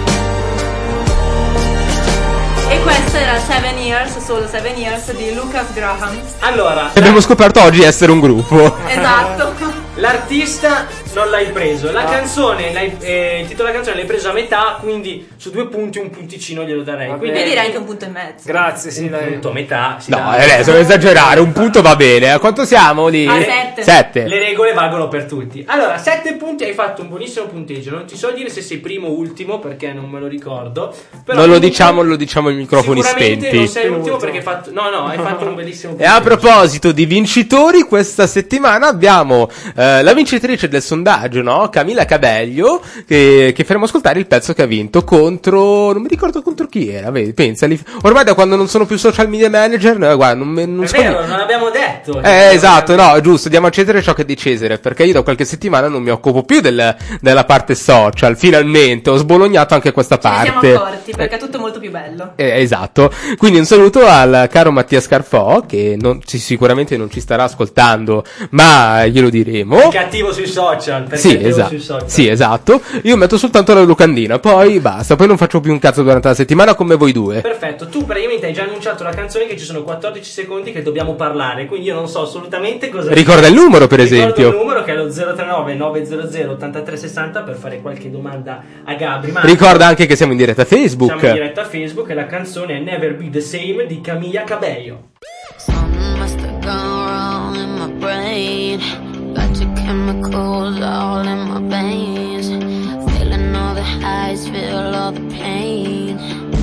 Speaker 1: E questo era 7 Years, solo 7 Years di Lucas Graham.
Speaker 5: Allora,
Speaker 6: Abbiamo scoperto oggi essere un gruppo.
Speaker 1: Esatto.
Speaker 5: l'artista non l'hai preso. La canzone, il titolo della canzone l'hai preso a metà, quindi su 2 punti un punticino glielo darei.
Speaker 8: Va
Speaker 5: Quindi
Speaker 1: Io direi anche un punto e mezzo.
Speaker 8: Grazie, sì,
Speaker 5: un
Speaker 8: dai.
Speaker 5: punto a metà. Si
Speaker 6: No,
Speaker 5: dà.
Speaker 6: adesso devo esagerare, un punto va bene. A quanto siamo lì?
Speaker 1: A 7.
Speaker 6: 7.
Speaker 5: Le regole valgono per tutti. Allora, 7 punti, hai fatto un buonissimo punteggio. Non ti so dire se sei primo o ultimo, perché non me lo ricordo. Però
Speaker 6: Non lo
Speaker 5: comunque,
Speaker 6: diciamo ai microfoni
Speaker 5: sicuramente
Speaker 6: spenti.
Speaker 5: non sei l'ultimo perché hai fatto. No, hai fatto un bellissimo
Speaker 6: E
Speaker 5: punteggio.
Speaker 6: a proposito di vincitori, questa settimana abbiamo la vincitrice del sondaggio, no? Camilla Cabello, che faremo ascoltare il pezzo che ha vinto contro. Non mi ricordo contro chi era, vedi, pensa. Ormai da quando non sono più social media manager, guarda, non
Speaker 5: È
Speaker 6: so.
Speaker 5: vero, non l'abbiamo detto.
Speaker 6: Esatto, no, giusto, diamo a Cesare ciò che è di Cesare, perché io da qualche settimana non mi occupo più della parte social, finalmente, ho sbolognato anche questa
Speaker 1: Ce ne
Speaker 6: parte.
Speaker 1: siamo accorti perché è tutto molto più bello.
Speaker 6: Esatto, quindi un saluto al caro Mattia Scarfò, che sicuramente non ci starà ascoltando, ma glielo diremo.
Speaker 5: È cattivo sui social. perché
Speaker 6: Sì,
Speaker 5: è cattivo
Speaker 6: esatto.
Speaker 5: sui social.
Speaker 6: Sì, esatto. Io metto soltanto la locandina, poi basta, poi non faccio più un cazzo durante la settimana come voi due.
Speaker 5: Perfetto, tu praticamente hai già annunciato la canzone che ci sono 14 secondi che dobbiamo parlare, quindi io non so assolutamente cosa.
Speaker 6: Ricorda il numero, per
Speaker 5: Ricordo
Speaker 6: esempio.
Speaker 5: il numero che è lo 039 900 8360 per fare qualche domanda a Gabri. Ma
Speaker 6: Ricorda anche che siamo in diretta a Facebook.
Speaker 5: siamo in diretta a Facebook e la canzone è Never Be the Same di Camilla Cabello.
Speaker 2: Something must have gone wrong in my brain. Got your chemicals all in my veins. Feeling all the highs, feel all the pain.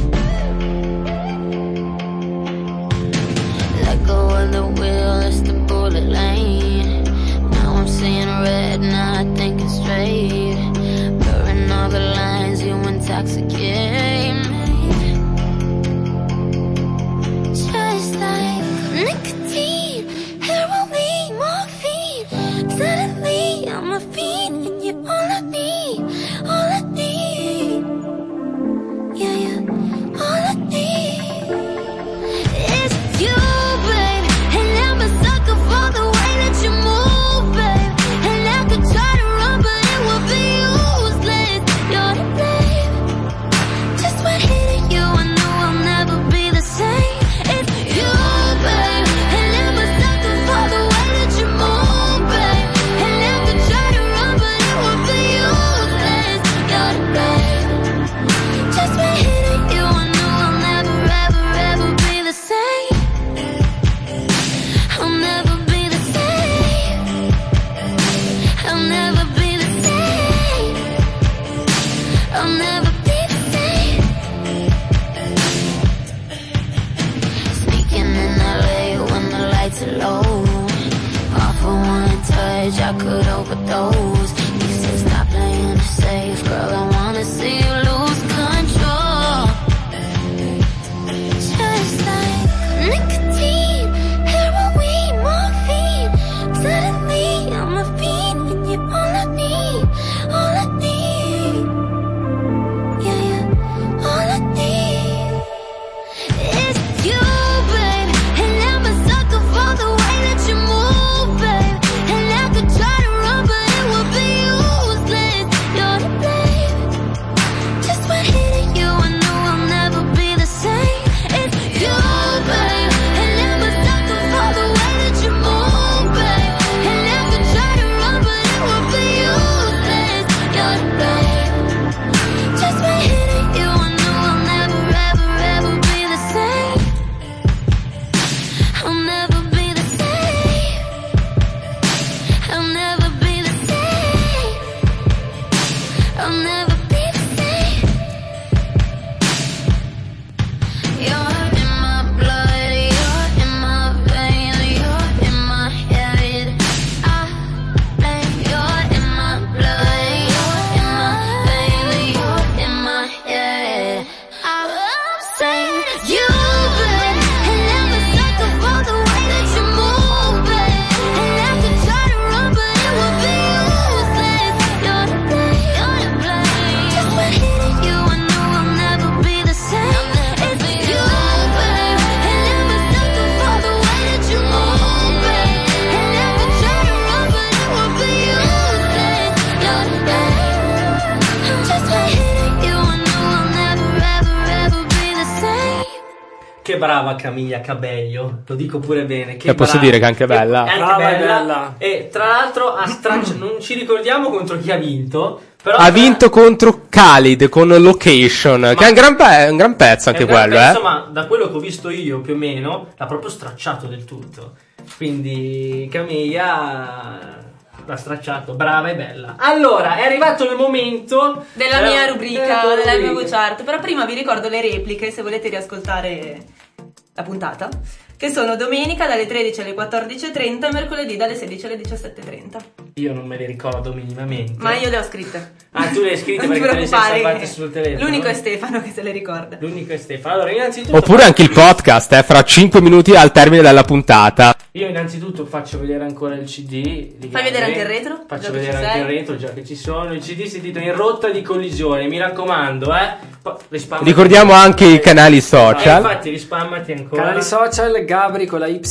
Speaker 2: Let go of the wheel, it's the bullet lane. Now I'm seeing red, now I'm thinking straight. Blurring all the lines, you intoxicate me. Just like nicotine, heroin, morphine. Suddenly I'm a fiend and you're all I need, all I need. Yeah, yeah, all I need is you, babe. And I'm a sucker for the way that you move, babe. And I could try to run, but it would be useless. You're to blame. Just by hitting you, I know I'll never be the same. It's you, babe. And I'm a sucker for the way that you move, babe. And I could try to run, but it would be useless. You're to blame. Just by hitting you, I know I'll never, ever, ever be the same. I'll never be the same. I'll never be the same. I'll never be the same. Sneaking in LA when the lights are low. All for one touch, I could overdose. You said stop playing it safe, girl, I wanna see you lose control. Just like nicotine, heroin, morphine. Suddenly I'm a fiend and you're all I need, all I need. Yeah, yeah, all I need is you, babe. And I'm a sucker for the way that you move, babe. And I could try to run, but it would be
Speaker 5: brava Camilla Cabello, lo dico pure bene. Che
Speaker 6: posso
Speaker 5: brava.
Speaker 6: dire che è anche bella.
Speaker 5: È anche
Speaker 8: Brava e
Speaker 5: bella.
Speaker 8: bella.
Speaker 5: E tra l'altro non ci ricordiamo contro chi ha vinto. Però
Speaker 6: Ha vinto contro Khalid con Location, che è un gran pezzo anche quello,
Speaker 5: Insomma, da quello che ho visto io più o meno, l'ha proprio stracciato del tutto. Quindi Camilla l'ha stracciato, brava e bella. Allora, è arrivato il momento
Speaker 1: della mia rubrica,
Speaker 5: tua
Speaker 1: della mia
Speaker 5: rubrica.
Speaker 1: voce. Però prima vi ricordo le repliche se volete riascoltare la puntata, che sono domenica dalle 13 alle 14.30 e mercoledì dalle 16 alle 17.30.
Speaker 5: Io non me le ricordo minimamente.
Speaker 1: Ma io le ho scritte.
Speaker 5: Ah, tu le hai scritte
Speaker 1: Non ti
Speaker 5: perché te le sei
Speaker 1: preoccupare,
Speaker 5: salvate
Speaker 1: che
Speaker 5: sul telefono?
Speaker 1: l'unico è Stefano che se le ricorda.
Speaker 5: L'unico è Stefano. Allora, innanzitutto
Speaker 6: Oppure anche il podcast, fra 5 minuti al termine della puntata.
Speaker 5: io innanzitutto faccio vedere ancora il CD.
Speaker 1: Fai vedere anche il retro?
Speaker 5: Faccio
Speaker 1: già che
Speaker 5: vedere
Speaker 1: ci
Speaker 5: anche il
Speaker 1: sei.
Speaker 5: retro, già che ci sono. Il CD si intitola In rotta di collisione, mi raccomando, rispammati.
Speaker 6: Ricordiamo anche i canali social.
Speaker 5: Infatti, rispammati ancora.
Speaker 8: Canali social, Gabri con la Y,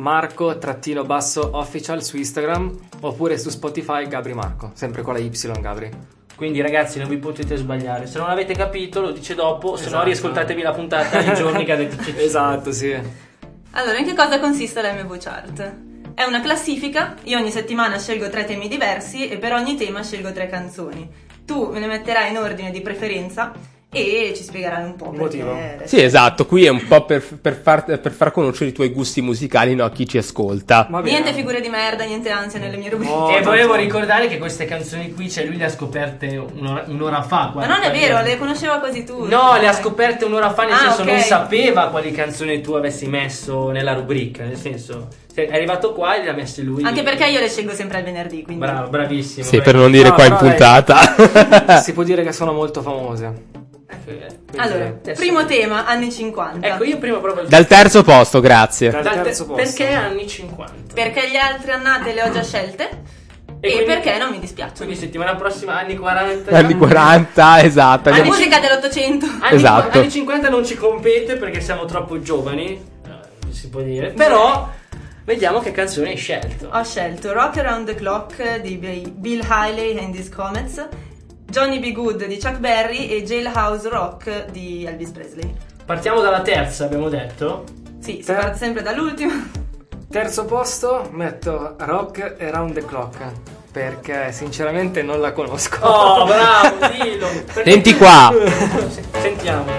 Speaker 8: Marco_official su Instagram, oppure su Spotify Gabri Marco, sempre con la Y Gabri.
Speaker 5: Quindi ragazzi non vi potete sbagliare. Se non avete capito lo dice dopo, se no
Speaker 8: Esatto.
Speaker 5: riascoltatevi la puntata nei giorni che avete citato.
Speaker 8: Esatto, sì.
Speaker 1: Allora, in che cosa consiste la mia voce art? È una classifica, io ogni settimana scelgo 3 temi diversi e per ogni tema scelgo 3 canzoni. Tu me le metterai in ordine di preferenza e ci spiegherai un po'
Speaker 8: motivo.
Speaker 6: Sì, esatto, qui è un po' per far conoscere i tuoi gusti musicali, no, a chi ci ascolta.
Speaker 1: Niente figure di merda, niente ansia nelle mie rubriche.
Speaker 5: E volevo ricordare che queste canzoni qui, cioè lui le ha scoperte un'ora fa.
Speaker 1: Ma non è vero, le conosceva quasi tu.
Speaker 5: No, le ha scoperte un'ora fa, nel senso
Speaker 1: ok.
Speaker 5: non sapeva quali canzoni tu avessi messo nella rubrica, nel senso è arrivato qua e le ha messe lui.
Speaker 1: Anche perché io le scelgo sempre al venerdì, quindi.
Speaker 5: Bravo, bravissimo.
Speaker 6: Sì, per non dire
Speaker 8: No,
Speaker 6: qua in
Speaker 8: però,
Speaker 6: puntata.
Speaker 8: Si può dire che sono molto famose.
Speaker 1: Allora, primo tema, anni 50.
Speaker 5: Ecco, io prima proprio
Speaker 6: Dal terzo posto, grazie.
Speaker 5: Perché anni 50?
Speaker 1: Perché le altre annate le ho già scelte e
Speaker 5: quindi-
Speaker 1: perché non mi dispiacciono.
Speaker 5: Quindi settimana prossima anni 40.
Speaker 6: Anni 40, esatto.
Speaker 1: La musica dell'800.
Speaker 6: Esatto.
Speaker 5: Anni 50 non ci compete perché siamo troppo giovani, si può dire. Però vediamo che canzone hai scelto.
Speaker 1: Ho scelto Rock Around the Clock di Bill Haley and His Comets, Johnny B. Good di Chuck Berry e Jailhouse Rock di Elvis Presley.
Speaker 5: Partiamo dalla terza, abbiamo detto.
Speaker 1: Sì, si parte sempre dall'ultimo.
Speaker 8: Terzo posto metto Rock Around the Clock, perché sinceramente non la conosco.
Speaker 5: Oh, bravo, dillo.
Speaker 6: Senti qua.
Speaker 5: Sentiamola.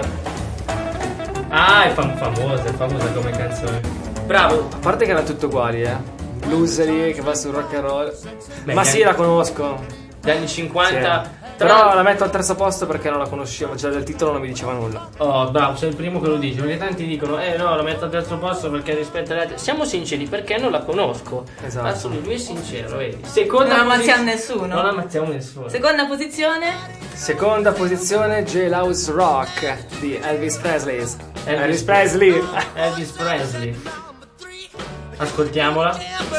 Speaker 5: Ah, è famosa come canzone. Bravo.
Speaker 8: A parte che erano tutte uguali, blues lì che va sul rock and roll.
Speaker 5: Beh,
Speaker 8: Ma sì, la conosco.
Speaker 5: Gli anni 50.
Speaker 8: Sì. Però la metto al terzo posto perché non la conoscevo, cioè del titolo non mi diceva nulla.
Speaker 5: Oh, bravo, sei il primo che lo dice. Perché tanti dicono, no, la metto al terzo posto perché rispetto alle altre. Siamo sinceri, perché non la conosco.
Speaker 8: Esatto.
Speaker 5: Adesso lui è sincero, vedi. Seconda
Speaker 1: Non ammazziamo nessuno.
Speaker 5: Non ammazziamo nessuno.
Speaker 1: Seconda posizione.
Speaker 8: Seconda posizione, Jailhouse Rock di Elvis Presley. Elvis Presley.
Speaker 5: Elvis Presley. Ascoltiamola.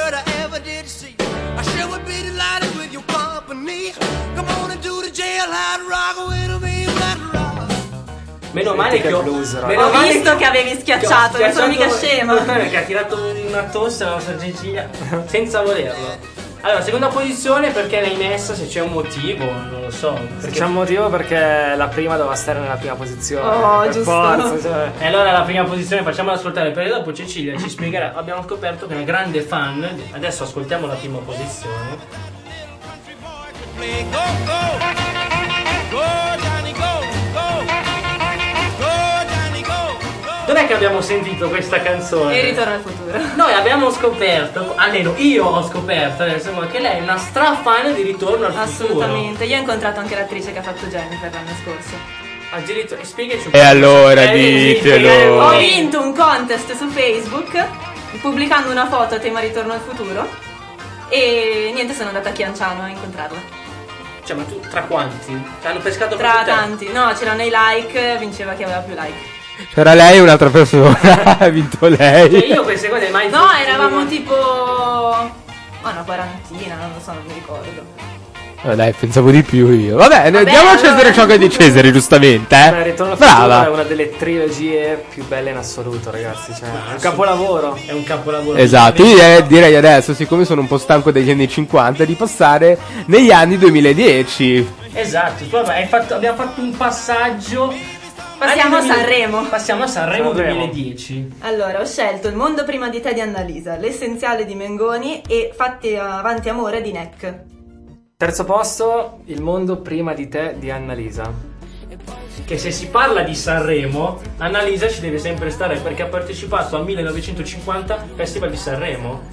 Speaker 14: I sure would be delighted with your company. Come on and do the jailhouse rock with me, rock.
Speaker 5: Meno male che ho
Speaker 1: Ho visto che avevi schiacciato, non sono mica scema.
Speaker 5: Perché ha tirato una tosse alla nostra Cecilia senza volerlo. Allora, seconda posizione perché l'hai messa, se c'è un motivo, non lo so.
Speaker 8: Se c'è un motivo perché la prima doveva stare nella prima posizione.
Speaker 1: Oh,
Speaker 8: per
Speaker 1: giusto.
Speaker 8: forza, cioè.
Speaker 5: E allora la prima posizione facciamola ascoltare perché dopo Cecilia ci spiegherà. Abbiamo scoperto che è una grande fan. Adesso ascoltiamo la prima posizione.
Speaker 14: Go, go. Go, Johnny, go, go. Go, Johnny, go, go.
Speaker 5: Dov'è che abbiamo sentito questa canzone?
Speaker 1: E Ritorno al futuro.
Speaker 5: Noi abbiamo scoperto, almeno io ho scoperto adesso, che lei è una strafan di Ritorno al futuro.
Speaker 1: Assolutamente. Io ho incontrato anche l'attrice che ha fatto Jennifer l'anno scorso.
Speaker 5: Addirittura, spiegaci un
Speaker 6: E allora ditelo.
Speaker 1: Ho vinto un contest su Facebook pubblicando una foto a tema Ritorno al futuro e niente, sono andata a Chianciano a incontrarla.
Speaker 5: Cioè, ma tu tra quanti? Ti hanno pescato
Speaker 1: Tra
Speaker 5: proprio te?
Speaker 1: tanti. No, c'erano i like, vinceva chi aveva più like.
Speaker 6: C'era lei e un'altra persona. Ha vinto lei.
Speaker 5: Cioè, io queste cose mai.
Speaker 1: No, eravamo tipo una quarantina, non lo so, non mi ricordo.
Speaker 6: Dai, pensavo di più io. Vabbè,
Speaker 1: Vabbè,
Speaker 6: diamo a
Speaker 1: allora-
Speaker 6: Cesare ciò che è di Cesare, giustamente,
Speaker 8: Beh, Ritorno al futuro è
Speaker 6: Brava.
Speaker 8: una delle trilogie più belle in assoluto, ragazzi. Cioè, è un capolavoro.
Speaker 5: È un capolavoro.
Speaker 6: Esatto, io direi adesso, siccome sono un po' stanco degli anni 50, di passare negli anni 2010.
Speaker 5: Esatto, tu abbiamo fatto un passaggio
Speaker 1: Passiamo a Sanremo.
Speaker 5: Passiamo a Sanremo 2010.
Speaker 1: Allora, ho scelto Il mondo prima di te di Annalisa, L'essenziale di Mengoni e Fatti avanti amore di Neck.
Speaker 8: Terzo posto, Il mondo prima di te di Annalisa.
Speaker 5: Che se si parla di Sanremo, Annalisa ci deve sempre stare perché ha partecipato al 1950 Festival di Sanremo.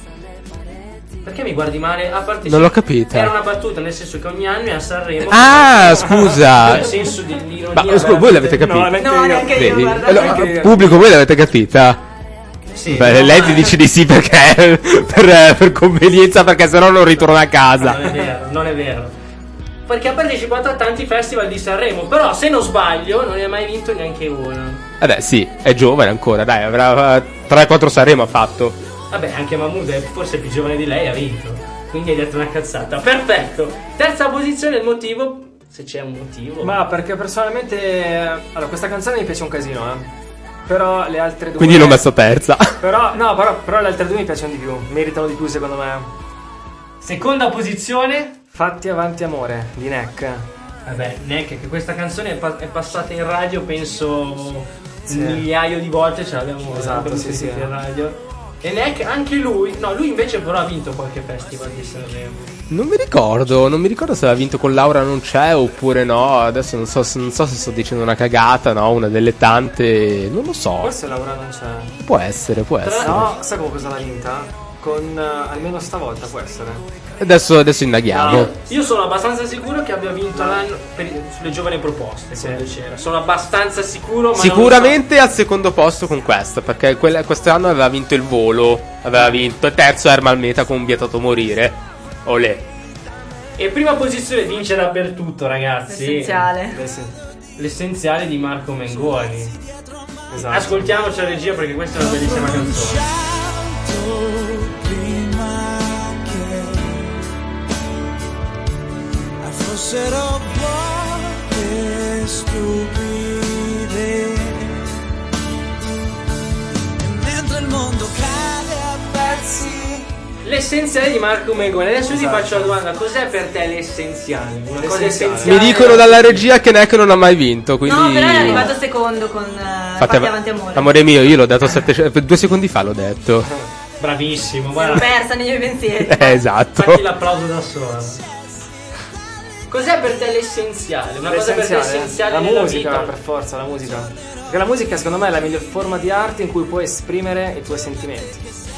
Speaker 5: Perché mi guardi male? Ha partecipato.
Speaker 6: Non l'ho capita.
Speaker 5: Era una battuta, nel senso che ogni anno a Sanremo.
Speaker 6: Ah, scusa.
Speaker 5: Nel senso dell'ironia.
Speaker 6: Ma scusa, voi l'avete capita?
Speaker 1: No, neanche io, guarda.
Speaker 6: Allora, pubblico, voi l'avete capita?
Speaker 5: Sì.
Speaker 6: Beh, lei ti dice di sì perché per convenienza, perché sennò non ritorna a casa.
Speaker 5: Non è vero, non è vero. Perché ha partecipato a tanti festival di Sanremo, però se non sbaglio non ne ha mai vinto neanche uno.
Speaker 6: Vabbè, sì, è giovane ancora, dai, avrà 3-4 Sanremo ha fatto.
Speaker 5: Vabbè, anche Mahmood è forse più giovane di lei, ha vinto. Quindi hai detto una cazzata. Perfetto. Terza posizione, il motivo, se c'è un motivo.
Speaker 8: Ma perché personalmente, allora, questa canzone mi piace un casino, però le altre due.
Speaker 6: Quindi l'ho messo terza.
Speaker 8: Però le altre due mi piacciono di più, meritano di più secondo me.
Speaker 5: Seconda posizione,
Speaker 8: Fatti avanti amore di Neck.
Speaker 5: Vabbè, Neck, che questa canzone è passata in radio, penso un migliaio di volte, ce l'abbiamo
Speaker 8: sì.
Speaker 5: in radio. E Neck, anche lui, no, lui invece però ha vinto qualche festival di Sanremo.
Speaker 6: Non mi ricordo se aveva vinto con Laura non c'è oppure no. Adesso non so se sto dicendo una cagata, no, una delle tante, non lo so.
Speaker 8: Forse Laura non c'è.
Speaker 6: Può essere.
Speaker 8: No, sai come cosa l'ha vinta? Con almeno stavolta può essere.
Speaker 6: Adesso indaghiamo.
Speaker 5: No, io sono abbastanza sicuro che abbia vinto l'anno sulle giovani proposte, quando c'era. Sono abbastanza sicuro, ma
Speaker 6: sicuramente al secondo posto con questa, perché quest'anno aveva vinto il volo, aveva vinto, e terzo Ermal Meta con Vietato morire. Olè.
Speaker 5: E prima posizione vince dappertutto, ragazzi.
Speaker 1: L'essenziale.
Speaker 5: L'essenziale di Marco Mengoni.
Speaker 8: Esatto.
Speaker 5: Ascoltiamoci la regia perché questa è una bellissima canzone.
Speaker 15: Fossero poche stupide, e mentre il mondo cade a pezzi.
Speaker 5: L'essenziale di Marco Mengoni. Adesso ti faccio la domanda: cos'è per te l'essenziale? Una cosa essenziale.
Speaker 6: Mi dicono dalla regia che Neck non ha mai vinto, quindi.
Speaker 1: No, però è arrivato secondo con Fatti avanti amore.
Speaker 6: Amore mio, io l'ho dato 2 secondi fa, l'ho detto.
Speaker 5: Bravissimo,
Speaker 1: Sono persa nei miei pensieri.
Speaker 6: Esatto.
Speaker 5: Fatti l'applauso da sola. Cos'è per te l'essenziale? Una cosa per te essenziale
Speaker 8: la
Speaker 5: nella
Speaker 8: musica,
Speaker 5: vita?
Speaker 8: per forza, la musica. Perché la musica secondo me è la miglior forma di arte in cui puoi esprimere i tuoi sentimenti.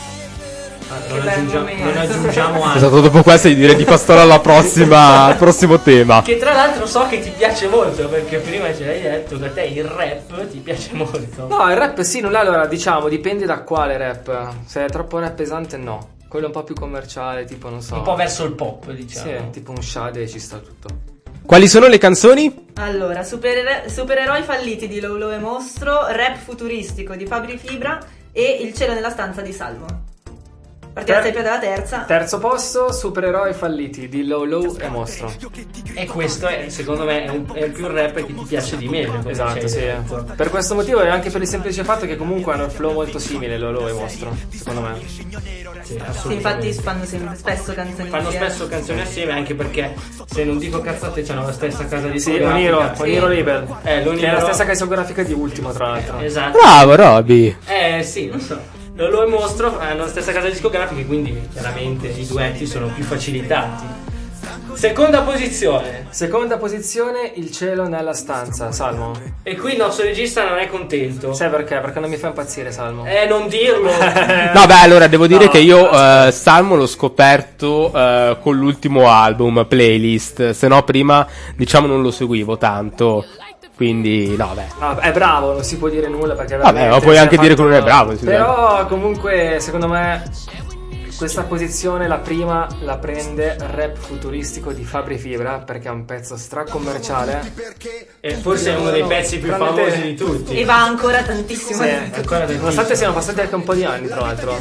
Speaker 5: Non aggiungiamo altro.
Speaker 6: Esatto, dopo questo direi di passare al prossimo tema.
Speaker 5: Che tra l'altro so che ti piace molto, perché prima ce l'hai detto che a te il rap ti piace molto.
Speaker 8: No, il rap sì, non è, allora diciamo, dipende da quale rap. Se è troppo rap pesante no. Quello un po' più commerciale, tipo non so.
Speaker 5: Un po' verso il pop, diciamo.
Speaker 8: Sì, tipo un Shade ci sta tutto.
Speaker 6: Quali sono le canzoni?
Speaker 1: Allora, supereroi falliti di Lolo e Mostro, rap futuristico di Fabri Fibra e Il cielo nella stanza di Salmo. Partiamo sempre dalla terza.
Speaker 8: Terzo posto, supereroi falliti di Lolo e Mostro.
Speaker 5: E questo è, secondo me, è il più rap che ti piace di meno.
Speaker 8: Esatto, sì. Per questo motivo e anche per il semplice fatto che comunque hanno il flow molto simile Lolo e Mostro, secondo me.
Speaker 5: Sì,
Speaker 1: infatti fanno spesso canzoni
Speaker 5: fanno
Speaker 1: insieme.
Speaker 5: spesso canzoni assieme, anche perché se non dico cazzate c'hanno la stessa casa di
Speaker 8: Sì, Oniro Label. Che è la stessa casa discografica di Ultimo, tra l'altro.
Speaker 5: Esatto.
Speaker 6: Bravo, Robby.
Speaker 5: Sì, lo so. Lolo e Mostro hanno la stessa casa discografica, quindi chiaramente i duetti sono più facilitati. Seconda posizione,
Speaker 8: Il cielo nella stanza, Salmo.
Speaker 5: E qui il nostro regista non è contento.
Speaker 8: Sai perché? Perché non mi fa impazzire Salmo.
Speaker 5: Non dirlo.
Speaker 6: No, beh, allora devo dire che io Salmo l'ho scoperto con l'ultimo album, Playlist. Se no prima, diciamo, non lo seguivo tanto. Quindi, no, beh.
Speaker 8: È bravo, non si può dire nulla perché
Speaker 6: vabbè, ma puoi anche dire che non è bravo.
Speaker 8: Però comunque, secondo me, questa posizione, la prima, la prende Rap futuristico di Fabri Fibra, perché è un pezzo stracommerciale.
Speaker 5: E forse è uno dei pezzi più famosi di tutti.
Speaker 1: E va ancora tantissimo.
Speaker 8: Nonostante siano passati anche un po' di anni, tra l'altro.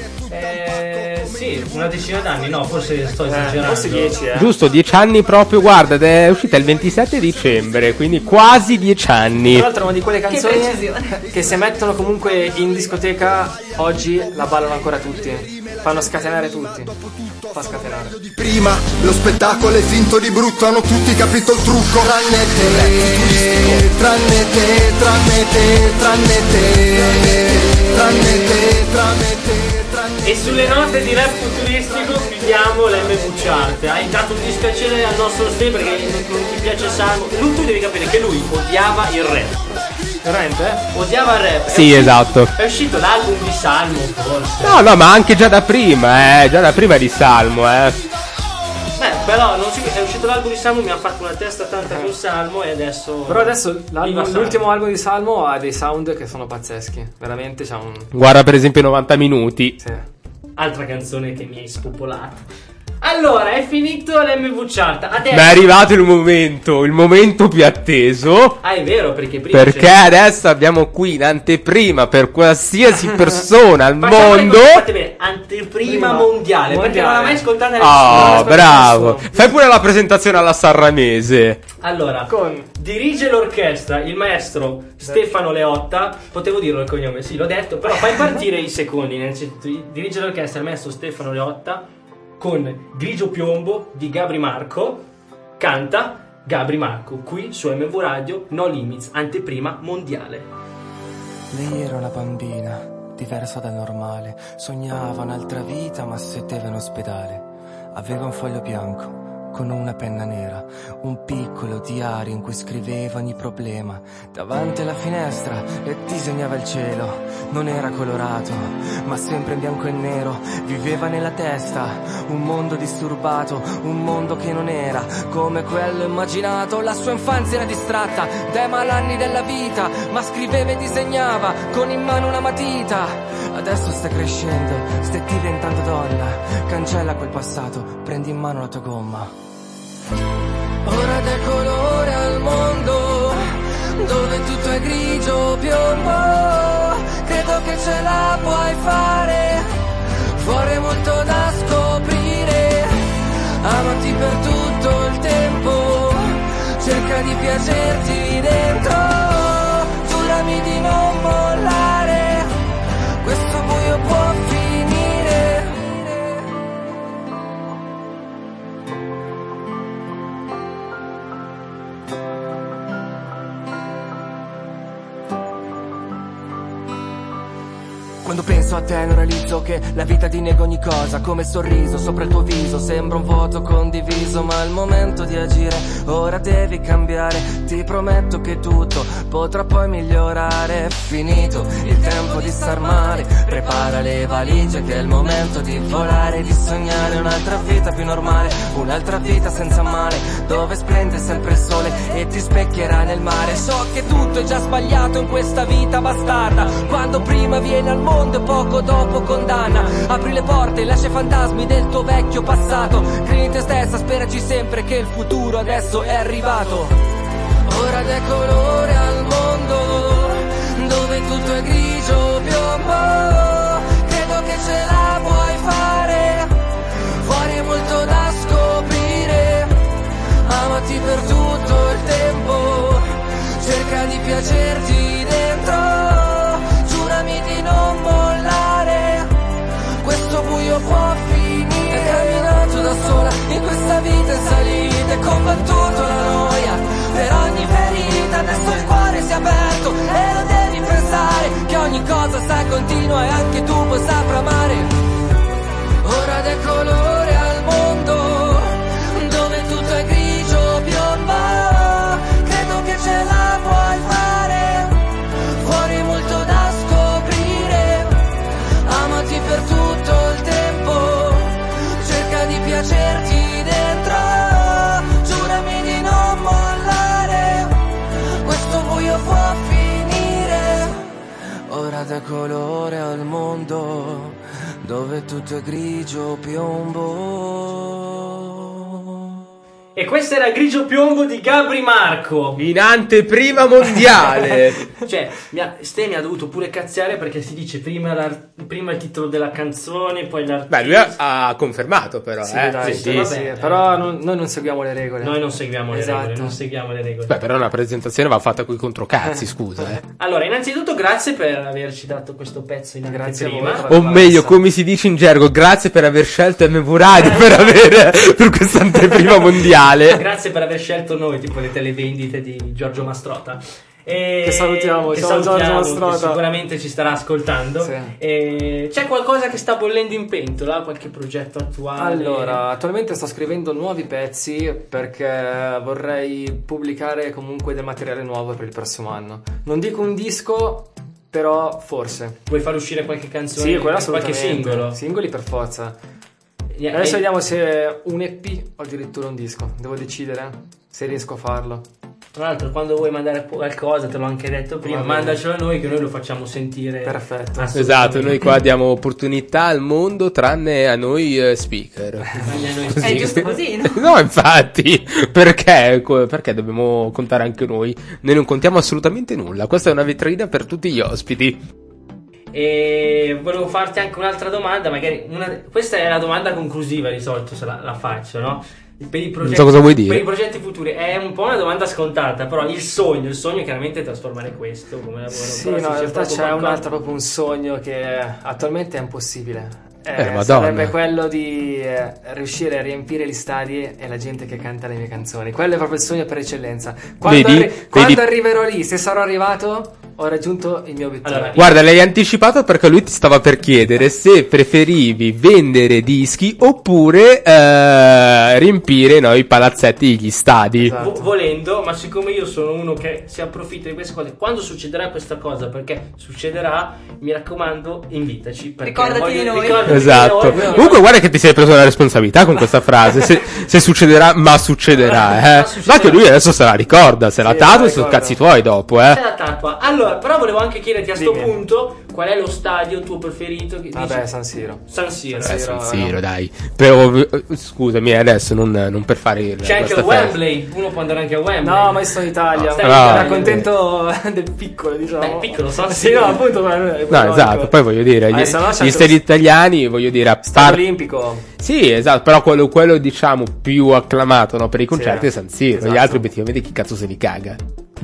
Speaker 5: Sì, una decina d'anni, no, forse sto esagerando.
Speaker 8: Forse 10,
Speaker 6: Giusto, 10 anni proprio, guarda, ed è uscita il 27 dicembre, quindi quasi 10 anni.
Speaker 8: Tra l'altro è una di quelle canzoni che se mettono comunque in discoteca oggi la ballano ancora tutti. Fanno scatenare tutti. fa scatenare.
Speaker 16: Di prima, lo spettacolo è finto di brutto, hanno tutti capito il trucco. Tranne te, tranne te, tranne te, tranne te, tranne te, tranne te, tranne te.
Speaker 5: E sulle note di rap futuristico chiudiamo l'MV Chart. Hai dato un dispiacere al nostro Ste perché non ti piace Salmo. Tu devi capire che lui odiava il rap.
Speaker 8: Veramente?
Speaker 5: Odiava il rap.
Speaker 6: Sì, esatto.
Speaker 5: È uscito l'album di Salmo, forse.
Speaker 6: No, ma anche già da prima di Salmo,
Speaker 5: Però è uscito l'album di Salmo, mi ha fatto una testa tanta con Salmo e adesso.
Speaker 8: Però adesso l'ultimo album di Salmo ha dei sound che sono pazzeschi. Veramente c'ha un.
Speaker 6: Guarda per esempio 90 minuti.
Speaker 8: Sì.
Speaker 5: Altra canzone che mi hai spopolato. Allora, è finito l'MV Chart. Adesso.
Speaker 6: Ma è arrivato il momento più atteso.
Speaker 5: Ah, è vero, perché prima.
Speaker 6: Perché adesso abbiamo qui in anteprima per qualsiasi persona al mondo.
Speaker 5: Fate bene, anteprima mondiale. Perché non l'ha mai ascoltata nessuno.
Speaker 6: Oh, bravo. Fai pure la presentazione alla Sanremese.
Speaker 5: Allora, dirige l'orchestra il maestro Stefano Leotta. Potevo dirlo il cognome, sì, l'ho detto. Però fai partire i secondi. Dirige l'orchestra il maestro Stefano Leotta con Grigio Piombo di Gabri Marco. Canta Gabri Marco qui su MV Radio, No Limits, anteprima mondiale.
Speaker 9: Lei era una bambina, diversa dal normale. Sognava un'altra vita ma sedeva in ospedale. Aveva un foglio bianco con una penna nera, un piccolo diario in cui scriveva ogni problema. Davanti alla finestra e disegnava il cielo. Non era colorato, ma sempre in bianco e nero. Viveva nella testa un mondo disturbato, un mondo che non era come quello immaginato. La sua infanzia era distratta dai malanni della vita, ma scriveva e disegnava con in mano una matita. Adesso stai crescendo, stai diventando donna. Cancella quel passato, prendi in mano la tua gomma. Ora dai colore al mondo, dove tutto è grigio piombo. Credo che ce la puoi fare, fuori è molto da scoprire. Amati per tutto il tempo, cerca di piacerti dentro. Giurami di non mollare, questo buio può finire. Quando penso a te non realizzo che la vita ti nega ogni cosa. Come sorriso sopra il tuo viso sembra un vuoto condiviso. Ma è il momento di agire, ora devi cambiare. Ti prometto che tutto potrà poi migliorare. È finito il tempo di star male, prepara le valigie che è il momento di volare. Di sognare un'altra vita più normale, un'altra vita senza male, dove splende sempre il sole e ti specchierà nel mare. So che tutto è già sbagliato in questa vita bastarda, quando prima viene al mondo e poco dopo condanna. Apri le porte, lascia i fantasmi del tuo vecchio passato. Credi in te stessa, speraci sempre che il futuro adesso è arrivato. Ora dai colore al mondo, dove tutto è grigio piombo. Credo che ce la puoi fare, fuori è molto da scoprire. Amati per tutto il tempo, cerca di piacerti dentro. Giurami di non mollare, questo buio può finire. Hai camminato da sola in questa vita in salita, hai combattuto la noia per ogni ferita. Adesso il cuore si è aperto e lo devi pensare, che ogni cosa sta continua e anche tu puoi saper amare. Ora dai colore al mondo, dove tutto è grigio piombo. Credo che ce la puoi fare, fuori è molto da scoprire. Amati per tutto il tempo, cerca di piacerti dentro. Giurami di non mollare, questo buio può finire. Ora dai colore al mondo, dove tutto è grigio piombo.
Speaker 5: E questo era Grigio Piombo di Gabri Marco.
Speaker 6: In anteprima mondiale.
Speaker 5: Cioè, Ste mi ha dovuto pure cazziare perché si dice prima il titolo della canzone, poi l'artista.
Speaker 6: Beh, lui ha confermato però.
Speaker 8: Sì, dai,
Speaker 6: sì.
Speaker 8: Vabbè, però noi non seguiamo le regole.
Speaker 5: Noi non seguiamo le regole.
Speaker 6: Beh, però una presentazione va fatta coi controcazzi, scusa.
Speaker 5: Allora, innanzitutto grazie per averci dato questo pezzo in anteprima.
Speaker 6: O meglio, come si dice in gergo, grazie per aver scelto MV Radio per questa anteprima mondiale.
Speaker 5: Grazie per aver scelto noi, tipo le televendite di Giorgio Mastrota.
Speaker 8: Che salutiamo, ciao Giorgio Mastrota.
Speaker 5: Che sicuramente ci starà ascoltando.
Speaker 8: Sì.
Speaker 5: C'è qualcosa che sta bollendo in pentola? Qualche progetto attuale?
Speaker 8: Allora, attualmente sto scrivendo nuovi pezzi perché vorrei pubblicare comunque del materiale nuovo per il prossimo anno. Non dico un disco, però forse.
Speaker 5: Vuoi far uscire qualche canzone?
Speaker 8: Sì, quella assolutamente.
Speaker 5: Qualche singolo?
Speaker 8: Singoli per forza. Adesso vediamo se un EP o addirittura un disco. Devo decidere se riesco a farlo.
Speaker 5: Tra l'altro, quando vuoi mandare qualcosa, te l'ho anche detto prima, mandacelo a noi che noi lo facciamo sentire.
Speaker 8: Perfetto.
Speaker 6: Esatto, noi qua diamo opportunità al mondo tranne a noi speaker.
Speaker 1: È giusto così, no?
Speaker 6: No, infatti, perché dobbiamo contare anche noi? Noi non contiamo assolutamente nulla. Questa è una vetrina per tutti gli ospiti.
Speaker 5: E volevo farti anche un'altra domanda, magari questa è la domanda conclusiva di solito se la faccio, no? Per i progetti,
Speaker 6: non so cosa vuoi dire.
Speaker 5: Per i progetti futuri è un po' una domanda scontata, però il sogno chiaramente è trasformare questo come lavoro.
Speaker 8: Sì, no, in realtà c'è proprio un sogno che attualmente è impossibile.
Speaker 6: Madonna.
Speaker 8: Sarebbe quello di riuscire a riempire gli stadi e la gente che canta le mie canzoni. Quello è proprio il sogno per eccellenza. Quando arriverò lì, se sarò arrivato, ho raggiunto il mio obiettivo.
Speaker 6: Allora, guarda, l'hai anticipato perché lui ti stava per chiedere se preferivi vendere dischi oppure riempire i palazzetti degli stadi.
Speaker 5: Esatto. Volendo, ma siccome io sono uno che si approfitta di queste cose, quando succederà questa cosa, perché succederà, mi raccomando, invitaci.
Speaker 1: Ricordati di noi.
Speaker 6: Esatto. Comunque guarda che ti sei preso la responsabilità con questa frase. Se succederà, ma succederà. Ma che lui adesso se la ricorda, se la tatua sono cazzi tuoi dopo,
Speaker 5: Se la tatua. Allora, però volevo anche chiederti a sto punto qual è lo stadio tuo preferito?
Speaker 8: Vabbè, San Siro.
Speaker 5: San Siro,
Speaker 6: dai. Però scusami, adesso non per fare
Speaker 5: c'è anche il Wembley. Uno può andare anche a Wembley.
Speaker 8: No, ma io sto in Italia.
Speaker 5: Mi
Speaker 8: accontento del piccolo, diciamo.
Speaker 5: Piccolo, San
Speaker 8: Siro. Sì, no, appunto.
Speaker 6: No, esatto. Poi voglio dire, gli stadi italiani, voglio dire,
Speaker 8: Stadio Olimpico.
Speaker 6: Sì, esatto, però quello diciamo più acclamato, no, per i concerti è San Siro. Esatto. Gli altri obiettivamente chi cazzo se li caga.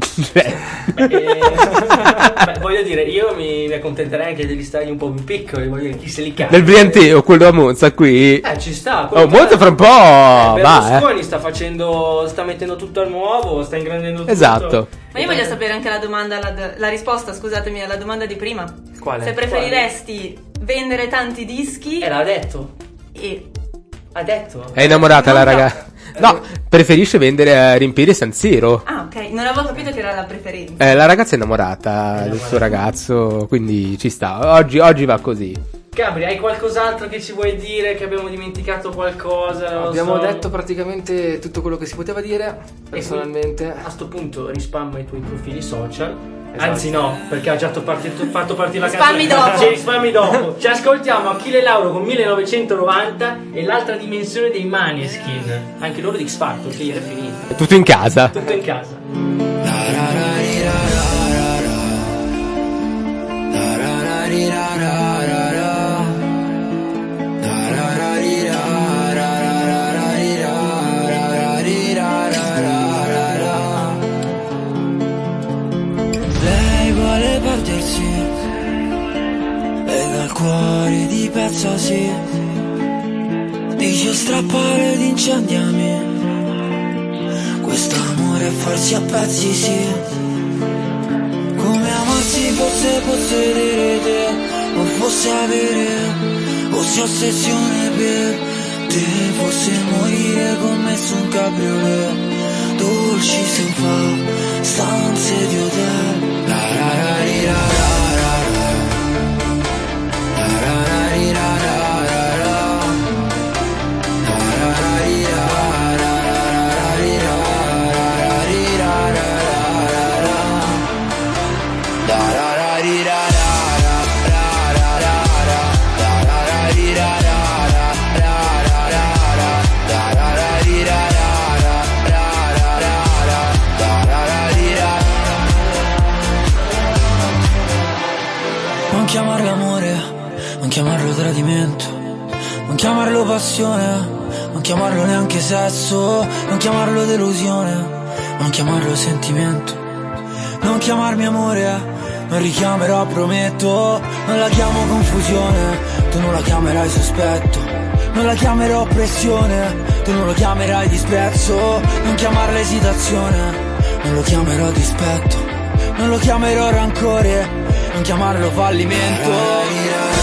Speaker 5: Voglio dire, io mi accontenterei anche degli stadi un po' più piccoli, voglio dire, chi se li caga.
Speaker 6: Del Brianteo, quello a Monza qui.
Speaker 5: Ci sta.
Speaker 6: Monza fra un po'.
Speaker 5: Berlusconi sta mettendo tutto al nuovo, sta ingrandendo tutto.
Speaker 6: Esatto.
Speaker 1: Ma io voglio sapere anche la risposta, scusatemi, alla domanda di prima.
Speaker 8: Quale?
Speaker 1: Se preferiresti vendere tanti dischi.
Speaker 5: L'ha detto.
Speaker 1: Ha detto.
Speaker 6: È innamorata la ragazza. No, preferisce riempire San Siro.
Speaker 1: Ah, ok, non avevo capito che era la preferenza.
Speaker 6: La ragazza è innamorata del suo ragazzo, quindi ci sta. Oggi va così.
Speaker 5: Gabri, hai qualcos'altro che ci vuoi dire? Che abbiamo dimenticato qualcosa?
Speaker 8: Abbiamo detto praticamente tutto quello che si poteva dire, personalmente.
Speaker 5: A sto punto rispamma i tuoi profili social. Esatto. Anzi no, perché ha già fatto partire la canzone. Spammi dopo. Ci ascoltiamo Achille Lauro con 1990 e l'altra dimensione dei Maneskin. Anche loro di X Factor, che ieri è finito.
Speaker 6: Tutto in casa.
Speaker 5: Tutto in casa.
Speaker 12: Lei vuole perdersi e dal cuore di pezzo sì. Dice strappare ed incendiami. Quest'amore è farsi a pezzi sì. Come amarsi fosse possedere te, o fosse avere, o se ossessione per te, fosse morire con me su un cabriolet, dolci sofà, stanze di hotel. La la la ri la la la la la ri la la la la la la ri la la la ri la la ri la la la la ri la la chiamarlo amore, non chiamarlo tradimento, non chiamarlo passione, non chiamarlo neanche sesso, non chiamarlo delusione, non chiamarlo sentimento, non chiamarmi amore, non richiamerò, prometto, non la chiamo confusione, tu non la chiamerai sospetto, non la chiamerò oppressione, tu non lo chiamerai disprezzo, non chiamarla esitazione, non lo chiamerò dispetto, non lo chiamerò rancore, non chiamarlo fallimento.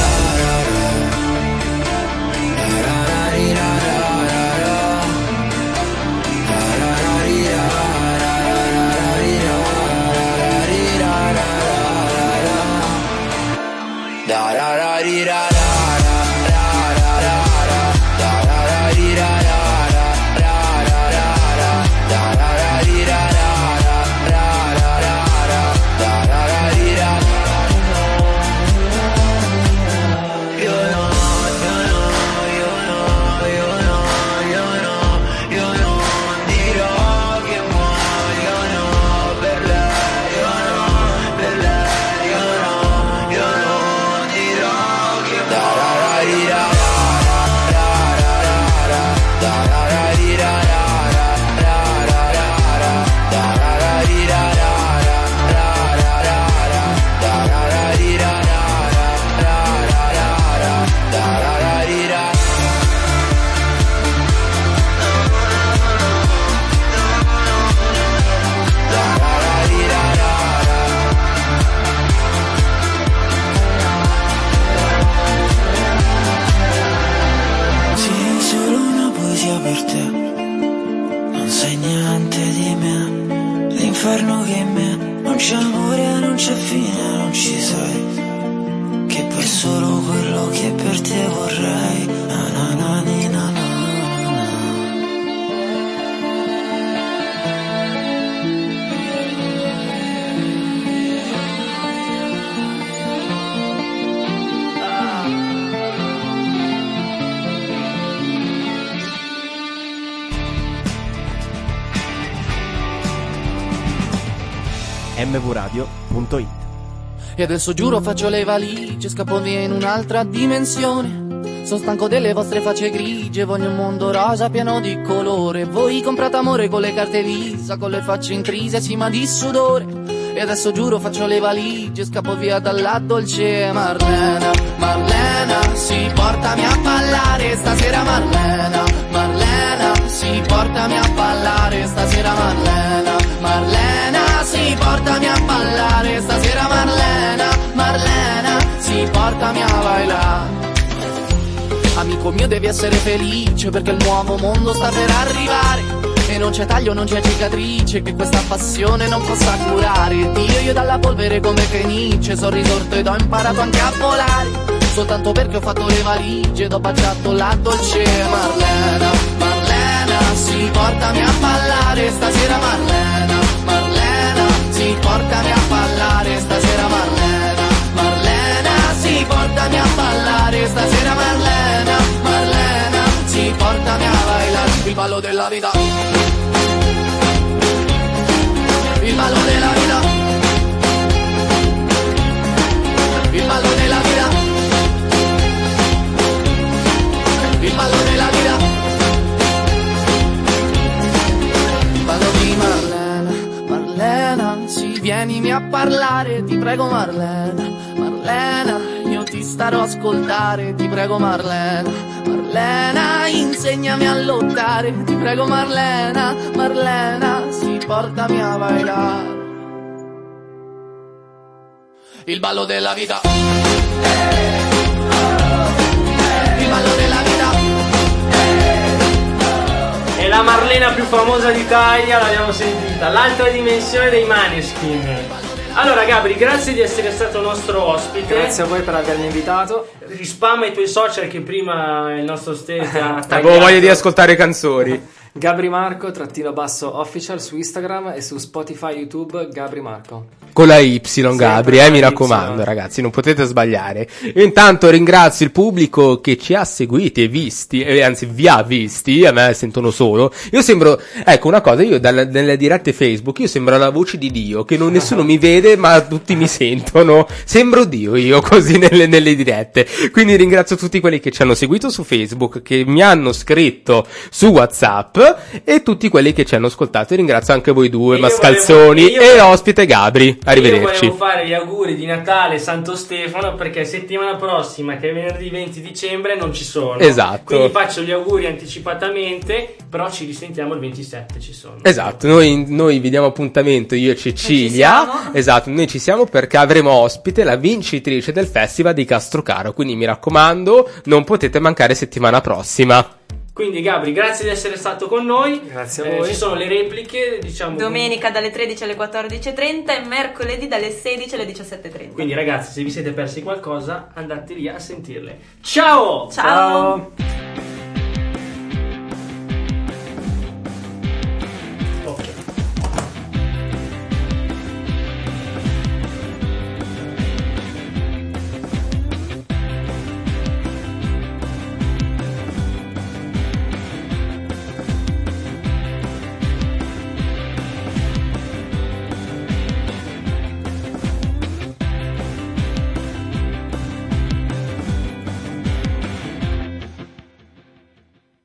Speaker 12: L'inferno che in me non c'è amore, non c'è fine, non ci sei, che poi solo quello che per te vorrei. Na na na ni na na.
Speaker 10: mvradio.it.
Speaker 17: E adesso giuro faccio le valigie, scappo via in un'altra dimensione. Sono stanco delle vostre facce grigie, voglio un mondo rosa pieno di colore. Voi comprate amore con le carte Visa, con le facce intrise, sì ma di sudore. E adesso giuro faccio le valigie, scappo via dalla dolce Marlena. Marlena, sì, portami a ballare stasera Marlena. Marlena, sì, portami a ballare stasera Marlena. Marlena, sì, portami a ballare stasera Marlena. Marlena, sì, portami a bailare. Amico mio devi essere felice perché il nuovo mondo sta per arrivare. E non c'è taglio, non c'è cicatrice che questa passione non possa curare. Dio, io dalla polvere come Fenice sono risorto ed ho imparato anche a volare. Soltanto perché ho fatto le valigie ed ho baciato la dolce Marlena. Marlena, sì, portami a ballare stasera Marlena. Marlena, sì, portami a ballare stasera Marlena. Marlena, sì, portami a ballare stasera Marlena. Marlena, sì, portami a bailare il ballo della vita. Il ballo della vita. Il ballo della vita. Il ballo della vita. Il ballo di Marlena. Marlena, sì, vienimi a parlare, ti prego Marlena. Marlena, io ti starò a ascoltare, ti prego Marlena. Marlena, insegnami a lottare, ti prego Marlena. Marlena, sì, portami a bailare il ballo della vita. Il ballo della vita.
Speaker 5: È la Marlena più famosa d'Italia, l'abbiamo sentita. L'altra dimensione dei Maneskin. Allora Gabri, grazie di essere stato nostro ospite.
Speaker 8: Grazie a voi per avermi invitato.
Speaker 5: Rispamma i tuoi social che prima il nostro Steve ha
Speaker 6: Avevo voglia di ascoltare canzoni.
Speaker 8: Gabri Marco _official su Instagram e su Spotify, YouTube Gabri Marco.
Speaker 6: Con la Y, Gabri, mi raccomando, ragazzi, non potete sbagliare. Io intanto ringrazio il pubblico che ci ha seguiti e visti, anzi vi ha visti, a me sentono solo. Io sembro, ecco una cosa, io nelle dirette Facebook, io sembro la voce di Dio, che nessuno mi vede ma tutti mi sentono. Sembro Dio io così nelle dirette. Quindi ringrazio tutti quelli che ci hanno seguito su Facebook, che mi hanno scritto su WhatsApp e tutti quelli che ci hanno ascoltato. E ringrazio anche voi due, Mascalzoni e ospite Gabri. Arrivederci.
Speaker 5: Io volevo fare gli auguri di Natale, Santo Stefano, perché settimana prossima, che è venerdì 20 dicembre, non ci sono.
Speaker 6: Esatto.
Speaker 5: Quindi faccio gli auguri anticipatamente, però ci risentiamo il 27, ci sono.
Speaker 6: Esatto, noi vi diamo appuntamento, io e Cecilia. Esatto, noi ci siamo perché avremo ospite la vincitrice del Festival di Castrocaro, quindi mi raccomando, non potete mancare settimana prossima.
Speaker 5: Quindi Gabri, grazie di essere stato con noi.
Speaker 8: Grazie a voi.
Speaker 5: Ci sono le repliche, diciamo.
Speaker 1: Domenica dalle 13 alle 14.30 e mercoledì dalle 16 alle 17.30.
Speaker 5: Quindi ragazzi, se vi siete persi qualcosa, andate lì a sentirle. Ciao!
Speaker 1: Ciao!